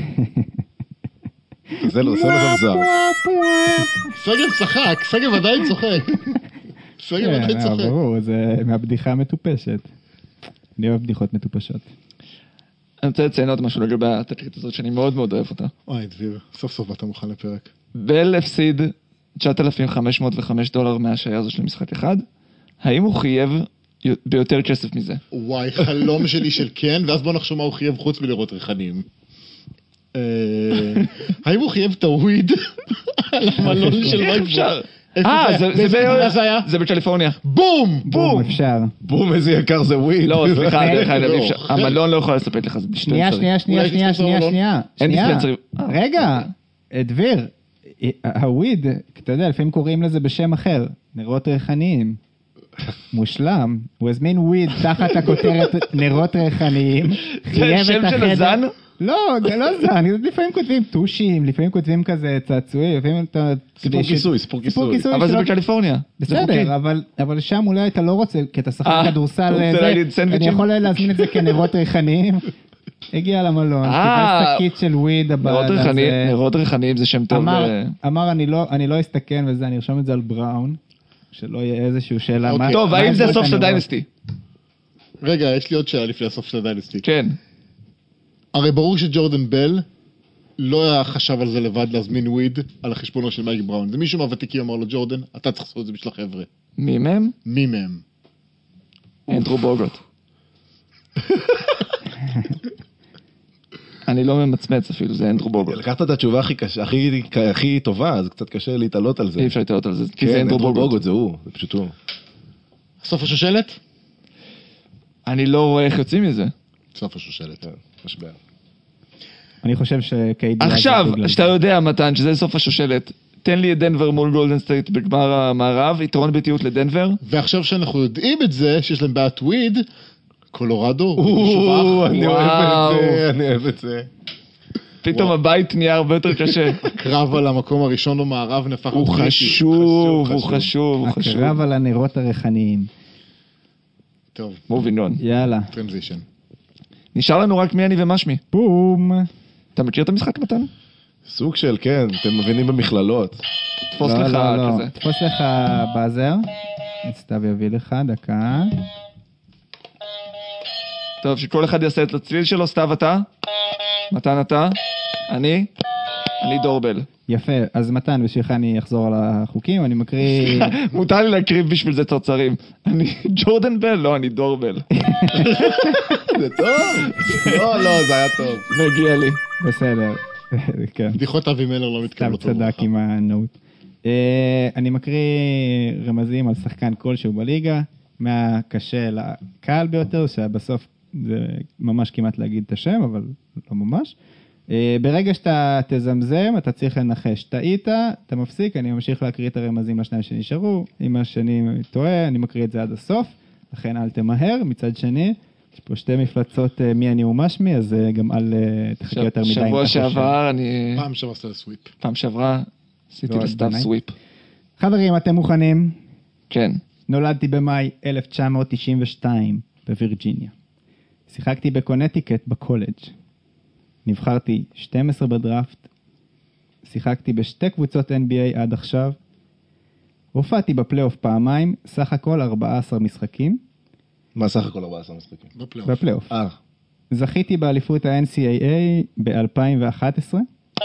זה לא, זה לא זר. סגב צחק, סגב עדיין צוחק. סגב כן, עדיין צוחק. ברור, זה מהבדיחה המטופשת. אני אוהב בדיחות מטופשות. אני רוצה לציין עוד משהו לגבי התקרית הזאת שאני מאוד מאוד אוהב אותה. אוי, דביר, סוף סוף אתה מוכן לפרק. בל הפסיד תשעת אלפים חמש מאות וחמש דולר מהשעיה הזו של משחק אחד. האם הוא חייב ביותר כסף מזה? וואי, חלום שלי של כן, ואז בוא נחשוב מה הוא חייב חוץ מלראות ריחנים. אה, האם הוא חייב את הוויד על המלון של מייק אפשר. איפה אה, זה היה? זה- זה באיזה ב- מדינה זה היה? זה בקליפורניה. בום! בום, אפשר. בום, איזה יקר זה וויד. לא, סליחה, דרך אגב, לא, אי אפשר. אחרי- המלון לא יכול לספק לך, זה שנייה, דיספנסרי. שנייה, שנייה, אולי שנייה, דיספנסר שנייה, לא? שנייה. אין שנייה. דיספנסרי. אה, רגע, דביר, הוויד, אתה יודע, לפעמים קוראים לזה בשם אחר, נרות ריחניים. מושלם. הוא הזמין וויד תחת הכותרת נרות ריחניים. זה שם של הזן? לא, לא זן, לפעמים כותבים טושים, לפעמים כותבים כזה צעצועים, לפעמים אתה... סיפור כיסוי, סיפור כיסוי. אבל זה בקליפורניה. בסדר, אבל שם אולי אתה לא רוצה, כי אתה שחק כדורסל, אני יכול להזמין את זה כנרות ריחניים. הגיע למלון, קיבל שקית של וויד. נרות ריחניים זה שם טוב. אמר, אני לא אסתכן וזה, אני ארשום את זה על בראון, שלא יהיה איזושהי שאלה. טוב, האם זה הסוף של הדיינסטי? רגע, יש לי עוד שאלה לפני הסוף של הדיינסטי. כן. הרי ברור שג'ורדן בל לא היה חשב על זה לבד להזמין וויד על החשבונו של מייק בראון. זה מישהו מהוותיקים אמר לו, ג'ורדן, אתה צריך לעשות את זה בשביל החבר'ה. מי מהם? מי מהם? אנדרו בוגוט. אני לא ממצמץ אפילו, זה אנדרו בוגוט. לקחת את התשובה הכי קשה, הכי, הכי טובה, אז קצת קשה להתעלות על זה. אי אפשר להתעלות על זה, כי כן, זה אנדרו בוגוט. בוגוט, זה הוא, זה פשוט הוא. סוף השושלת? אני לא רואה איך יוצאים מזה. סוף השושלת. משבר. אני חושב שקיידי... עכשיו, שאתה יודע, מתן, שזה סוף השושלת, תן לי את דנבר מול גולדן סטייט בגמר המערב, יתרון ביתיות לדנבר. ועכשיו שאנחנו יודעים את זה, שיש להם בעיית וויד, קולורדו, אני אוהב את זה, אני אוהב את זה. פתאום הבית נהיה הרבה יותר קשה. הקרב על המקום הראשון במערב נפח... הוא חשוב, הוא חשוב, הוא חשוב. הקרב על הנרות הריחניים. טוב. מובינון. יאללה. טרנזישן. נשאר לנו רק מי אני ומשמי. בום. אתה מכיר את המשחק, מתן? סוג של, כן, אתם מבינים במכללות. תפוס לך כזה. תפוס לך באזר. סתיו יביא לך, דקה. טוב, שכל אחד יעשה את הצליל שלו. סתיו אתה? מתן אתה? אני? אני דורבל. יפה, אז מתן, בשבילך אני אחזור על החוקים, אני מקריא... מותר לי להקריב בשביל זה צרצרים. אני ג'ורדן בל, לא, אני דורבל. זה טוב? לא, לא, זה היה טוב. מגיע לי. בסדר, כן. בדיחות אבי מלר לא מתקבלות. סתם צדק עם הנוט. אני מקריא רמזים על שחקן כלשהו בליגה, מהקשה לקל ביותר, שבסוף זה ממש כמעט להגיד את השם, אבל לא ממש. ברגע שאתה תזמזם, אתה צריך לנחש. טעית, אתה מפסיק, אני ממשיך להקריא את הרמזים לשניים שנשארו. אם השני טועה, אני מקריא את זה עד הסוף, לכן אל תמהר. מצד שני, יש פה שתי מפלצות מי אני ומשמי, אז גם אל תחכה יותר מדי. שבוע שעבר אני... פעם שעברה עשתה לסוויפ. פעם שעברה עשיתי לסתיו סוויפ. חברים, אתם מוכנים? כן. נולדתי במאי אלף תשע מאות תשעים ושתיים בווירג'יניה. שיחקתי בקונטיקט בקולג'. נבחרתי שתים עשרה בדראפט. שיחקתי בשתי קבוצות אן בי איי עד עכשיו. הופעתי בפלייאוף פעמיים, סך הכל ארבעה עשר משחקים. מה סך הכל ארבעה עשר משחקים? בפלייאוף. בפלייאוף. אה. זכיתי באליפות ה-אן סי איי איי ב-אלפיים ואחת עשרה.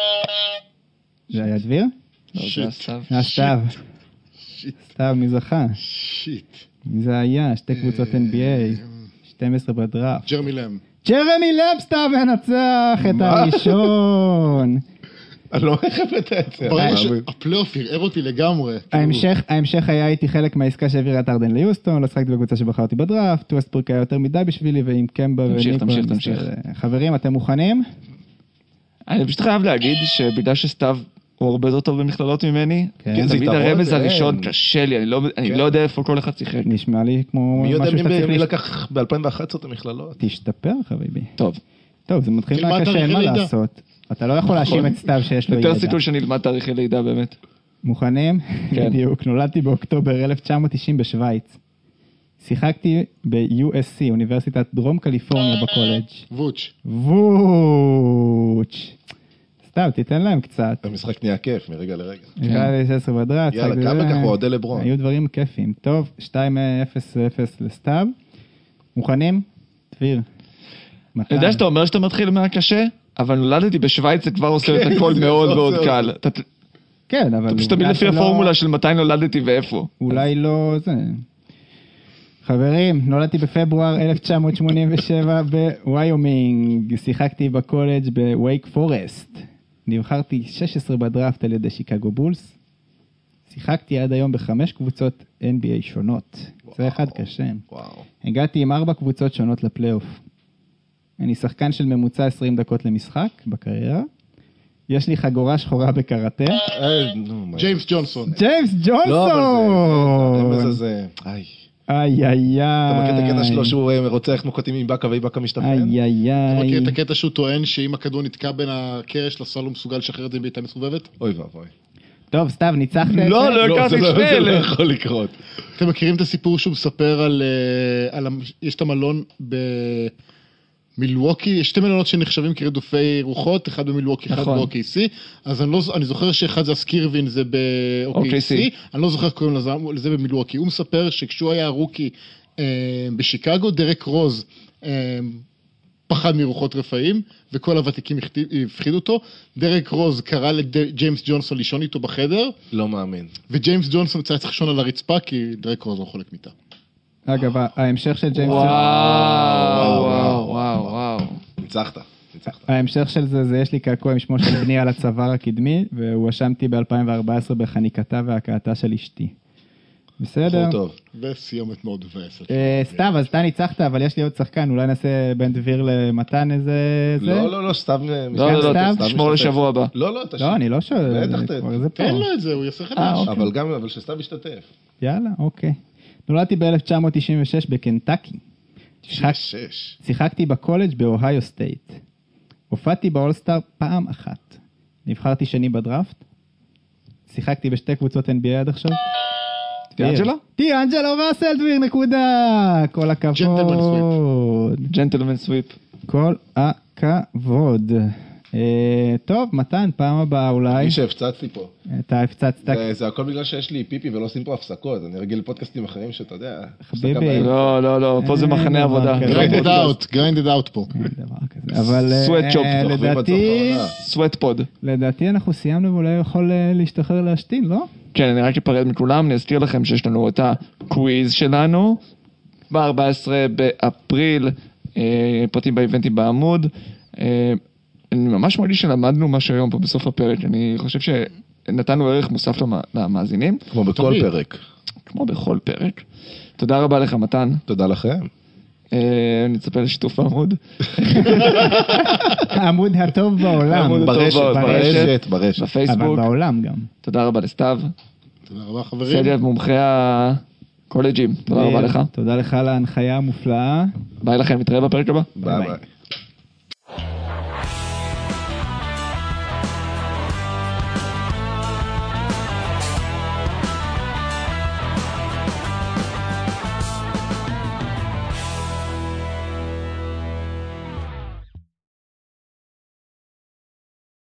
זה היה דביר? לא, זה הסתיו. הסתיו. סתיו, מי זכה? שיט. מי זה היה? שתי קבוצות אן בי איי. שתים עשרה בדראפט. ג'רמי לם. ג'רמי לם סתיו מנצח את הראשון. אני לא מחפת את זה. ברגע שהפלייאוף ערער אותי לגמרי. ההמשך היה איתי חלק מהעסקה שהעבירה את ארדן ליוסטון, לא שחקתי בקבוצה שבחרתי בדראפט, ווסטברוק היה יותר מדי בשבילי, ועם קמבה תמשיך, תמשיך, תמשיך. חברים, אתם מוכנים? אני פשוט חייב להגיד שבגלל שסתיו הוא הרבה יותר טוב במכללות ממני, תמיד הרמז הראשון קשה לי, אני לא יודע איפה כל אחד שיחק. נשמע לי כמו מי יודע מי לקח ב-אלפיים ואחת עשרה את המכללות? תשתפר, חביבי. טוב. טוב, זה מתחיל מהקשה, מה לעשות? אתה לא יכול להאשים את סתיו שיש לו ידע. יותר סיכוי שנלמד תאריכי לידה באמת. מוכנים? בדיוק, נולדתי באוקטובר אלף תשע מאות תשעים בשוויץ. שיחקתי ב-יו אס סי, אוניברסיטת דרום קליפורניה בקולג'. ווץ'. ווץ'. סתיו, תיתן להם קצת. המשחק נהיה כיף מרגע לרגע. נקרא לי שש עשרה בדראפט. יאללה, כמה כך הוא עודה לברון. היו דברים כיפים. טוב, שתיים אפס אפס לסתיו. מוכנים? דביר. אני יודע שאתה אומר שאתה מתחיל מהקשה, אבל נולדתי בשוויץ זה כבר עושה את הכל מאוד מאוד קל. כן, אבל... אתה פשוט תמיד לפי הפורמולה של מתי נולדתי ואיפה. אולי לא זה... חברים, נולדתי בפברואר אלף תשע מאות שמונים ושבע בוויומינג. שיחקתי בקולג' בווייק פורסט. נבחרתי שש עשרה בדראפט על ידי שיקגו בולס. שיחקתי עד היום בחמש קבוצות אן בי איי שונות. זה אחד קשה. הגעתי עם ארבע קבוצות שונות לפלייאוף. אני שחקן של ממוצע עשרים דקות למשחק בקריירה. יש לי חגורה שחורה בקראטה. ג'יימס ג'ונסון. ג'יימס ג'ונסון! לא, אבל זה... איי. איי איי איי. אתה מכיר את הקטע שלו שהוא רוצה איך מכותים עם באקה ואיבאקה משתפן? איי איי אתה מכיר איי. את הקטע שהוא טוען שאם הכדור נתקע בין הקרש לסל הוא מסוגל לשחרר את זה בעיטה מסובבת? אוי ואבוי. טוב, סתיו, ניצחת את זה? לא, לא הכרתי זה את לא- שני זה לא אלה. יכול לקרות. אתם מכירים את הסיפור שהוא מספר על... אה, על המ- יש את המלון במילווקי, יש שתי מלונות שנחשבים כרדופי רוחות, אחד במילווקי, אחד נכון. ב-או קיי סי, אז אני, לא, אני זוכר שאחד זה הסקירווין, זה ב-או קיי סי, אני לא זוכר איך קוראים לזה, לזה במילווקי. הוא מספר שכשהוא היה רוקי אה, בשיקגו, דרק רוז אה, פחד מרוחות רפאים, וכל הוותיקים הפחידו אותו. דרק רוז קרא לג'יימס ג'ונסון לישון איתו בחדר, לא מאמין. וג'יימס ג'ונסון צריך לישון על הרצפה, כי דרק רוז לא חולק מיטה. אגב, ההמשך של ג'יימס... וואו, וואו, וואו, וואו. ניצחת. ניצחת. ההמשך של זה, זה יש לי קעקוע עם שמו של בני על הצוואר הקדמי, והוא הואשמתי ב-אלפיים וארבע עשרה בחניקתה והכאתה של אשתי. בסדר? בחור טוב. וסיומת מאוד מבאסת. אה, סתיו, אז אתה ניצחת, אבל יש לי עוד שחקן, אולי נעשה בן דביר למתן איזה... זה? לא, לא, לא, סתם... לא, לא, סתם? לא, תשמור לשבוע הבא. לא, לא, תשמור. לא, אני לא שואל. בטח, זה ת- כבר- זה פה. תן לו את זה, הוא יעשה אה, חדש. אוקיי. אבל גם, אבל שסתם משתתף. יאללה, אוקיי. נולדתי ב-אלף תשע מאות תשעים ושש בקנטקי. שיחק- שש. שיחקתי בקולג' באוהיו סטייט. הופעתי באולסטאר פעם אחת. נבחרתי שני בדראפט. שיחקתי בשתי קבוצות אן בי איי עד עכשיו. דיאנג'לו? דיאנג'לו ראסל, נקודה. כל הכבוד. ג'נטלמן סוויפ. כל הכבוד. אה, טוב, מתן, פעם הבאה אולי. מי שהפצצתי פה. אתה הפצצת. זה- זה הכל בגלל שיש לי פיפי ולא עושים פה הפסקות. אני רגיל לפודקאסטים אחרים שאתה יודע. חביבי. הפסקה באמצע. לא, לא, לא, פה זה אין מחנה דבר עבודה. כזה. גריינדד אאוט, גריינדד אאוט פה. אין דבר כזה. אבל אה, Sweat shop, אה, שוכבים עד סוף לדעתי, העונה. סוואט פוד. לדעתי אנחנו סיימנו ואולי הוא יכול אה, להשתחרר להשתין, לא? כן, אני רק אפרד מכולם, אני אזכיר לכם שיש לנו את הקוויז שלנו, ב-ארבעה עשר באפריל, אה, פרטים באיבנטים בעמוד. אה, אני ממש מרגיש שלמדנו משהו היום פה בסוף הפרק, אני חושב שנתנו ערך מוסף למ- למאזינים, כמו בכל תמיד. פרק. כמו בכל פרק. תודה רבה לך מתן, תודה לכם. אה, נצפה לשיתוף העמוד. העמוד הטוב בעולם. העמוד הטוב ברשת, ברשת, ברשת, ברשת. אבל בפייסבוק. בעולם גם. תודה רבה לסתיו, תודה רבה חברים. סגב מומחה הקולג'ים, תודה רבה לך. תודה לך על ההנחיה המופלאה. ביי לכם, נתראה בפרק הבא. ביי ביי. ביי.